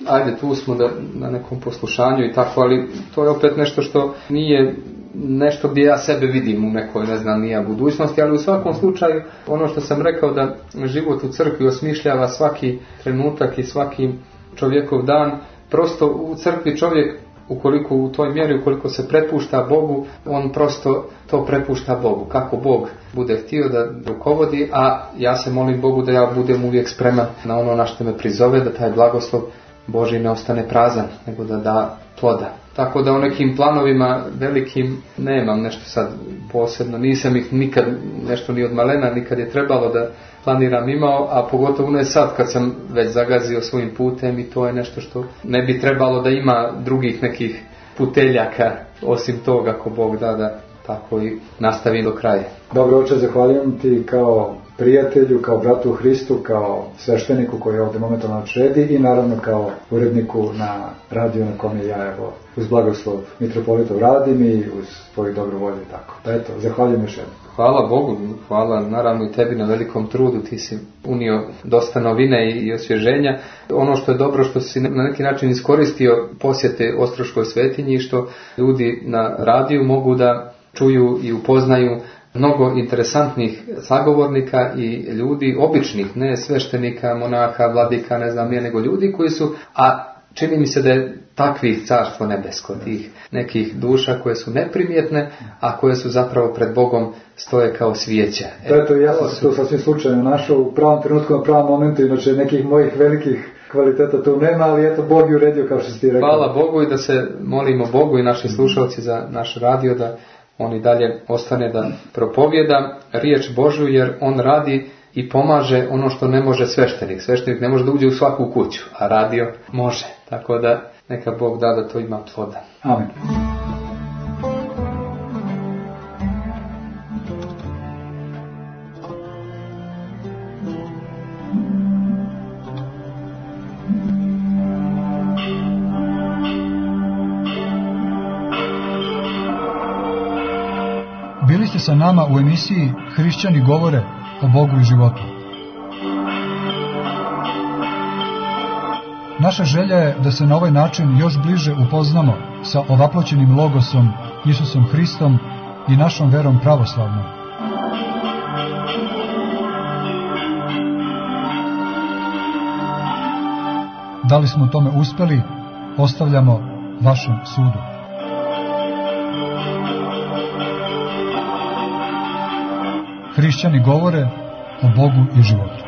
tu smo na nekom poslušanju i tako, ali to je opet nešto što nije nešto gdje ja sebe vidim u nekoj, ne znam, nija budućnosti, ali u svakom slučaju ono što sam rekao da život u crkvi osmišljava svaki trenutak i svaki čovjekov dan. Prosto u crkvi čovjek, ukoliko u toj mjeri, ukoliko se prepušta Bogu, on prosto to prepušta Bogu. Kako Bog bude htio da rukovodi, a ja se molim Bogu da ja budem uvijek spreman na ono na što me prizove, da taj blagoslov Božji ne ostane prazan, nego da da ploda. Tako da o nekim planovima velikim nemam nešto sad posebno, nisam ih nikad nešto ni od malena, nikad je trebalo da planiram imao, a pogotovo ne sad kad sam već zagazio svojim putem, i to je nešto što ne bi trebalo da ima drugih nekih puteljaka osim toga ako Bog da tako i nastavim do kraja. Dobro, oče, zahvaljujem ti kao prijatelju, kao bratu u Hristu, kao svešteniku koji ovdje momentalno čredi i naravno kao uredniku na radiju na kom je ja, evo, uz blagoslov mitropolitov radim i uz tvoju dobru volju i tako. Pa eto, zahvaljujem još jednom. Hvala Bogu, hvala naravno i tebi na velikom trudu, ti si unio dosta novine i osvježenja. Ono što je dobro što si na neki način iskoristio posjete Ostroškoj svetinji, što ljudi na radiju mogu da čuju i upoznaju mnogo interesantnih sagovornika i ljudi običnih, ne sveštenika, monaha, vladika, ne znam, nego ljudi koji su, a čini mi se da je takvih carstvo nebesko, tih nekih duša koje su neprimjetne, a koje su zapravo pred Bogom stoje kao svijeća. Eto, ja sam se to sasvim slučajno našao u pravom trenutku, na pravom momentu, inače nekih mojih velikih kvaliteta tu nema, ali eto, Bog je uredio kao što si ti rekao. Hvala Bogu i da se molimo Bogu i naši slušalci za naš radio, da on i dalje ostane da propovjeda riječ Božju, jer on radi i pomaže ono što ne može sveštenik. Sveštenik ne može da uđe u svaku kuću, a radio može. Tako da neka Bog da to ima ploda. Amen. Bili ste sa nama u emisiji Hrišćani govore o Bogu i životu. Naša želja je da se na ovaj način još bliže upoznamo sa ovaploćenim logosom Isusom Hristom i našom verom pravoslavnom. Da li smo tome uspjeli, ostavljamo vašem sudu. Hrišćani govore o Bogu i životu.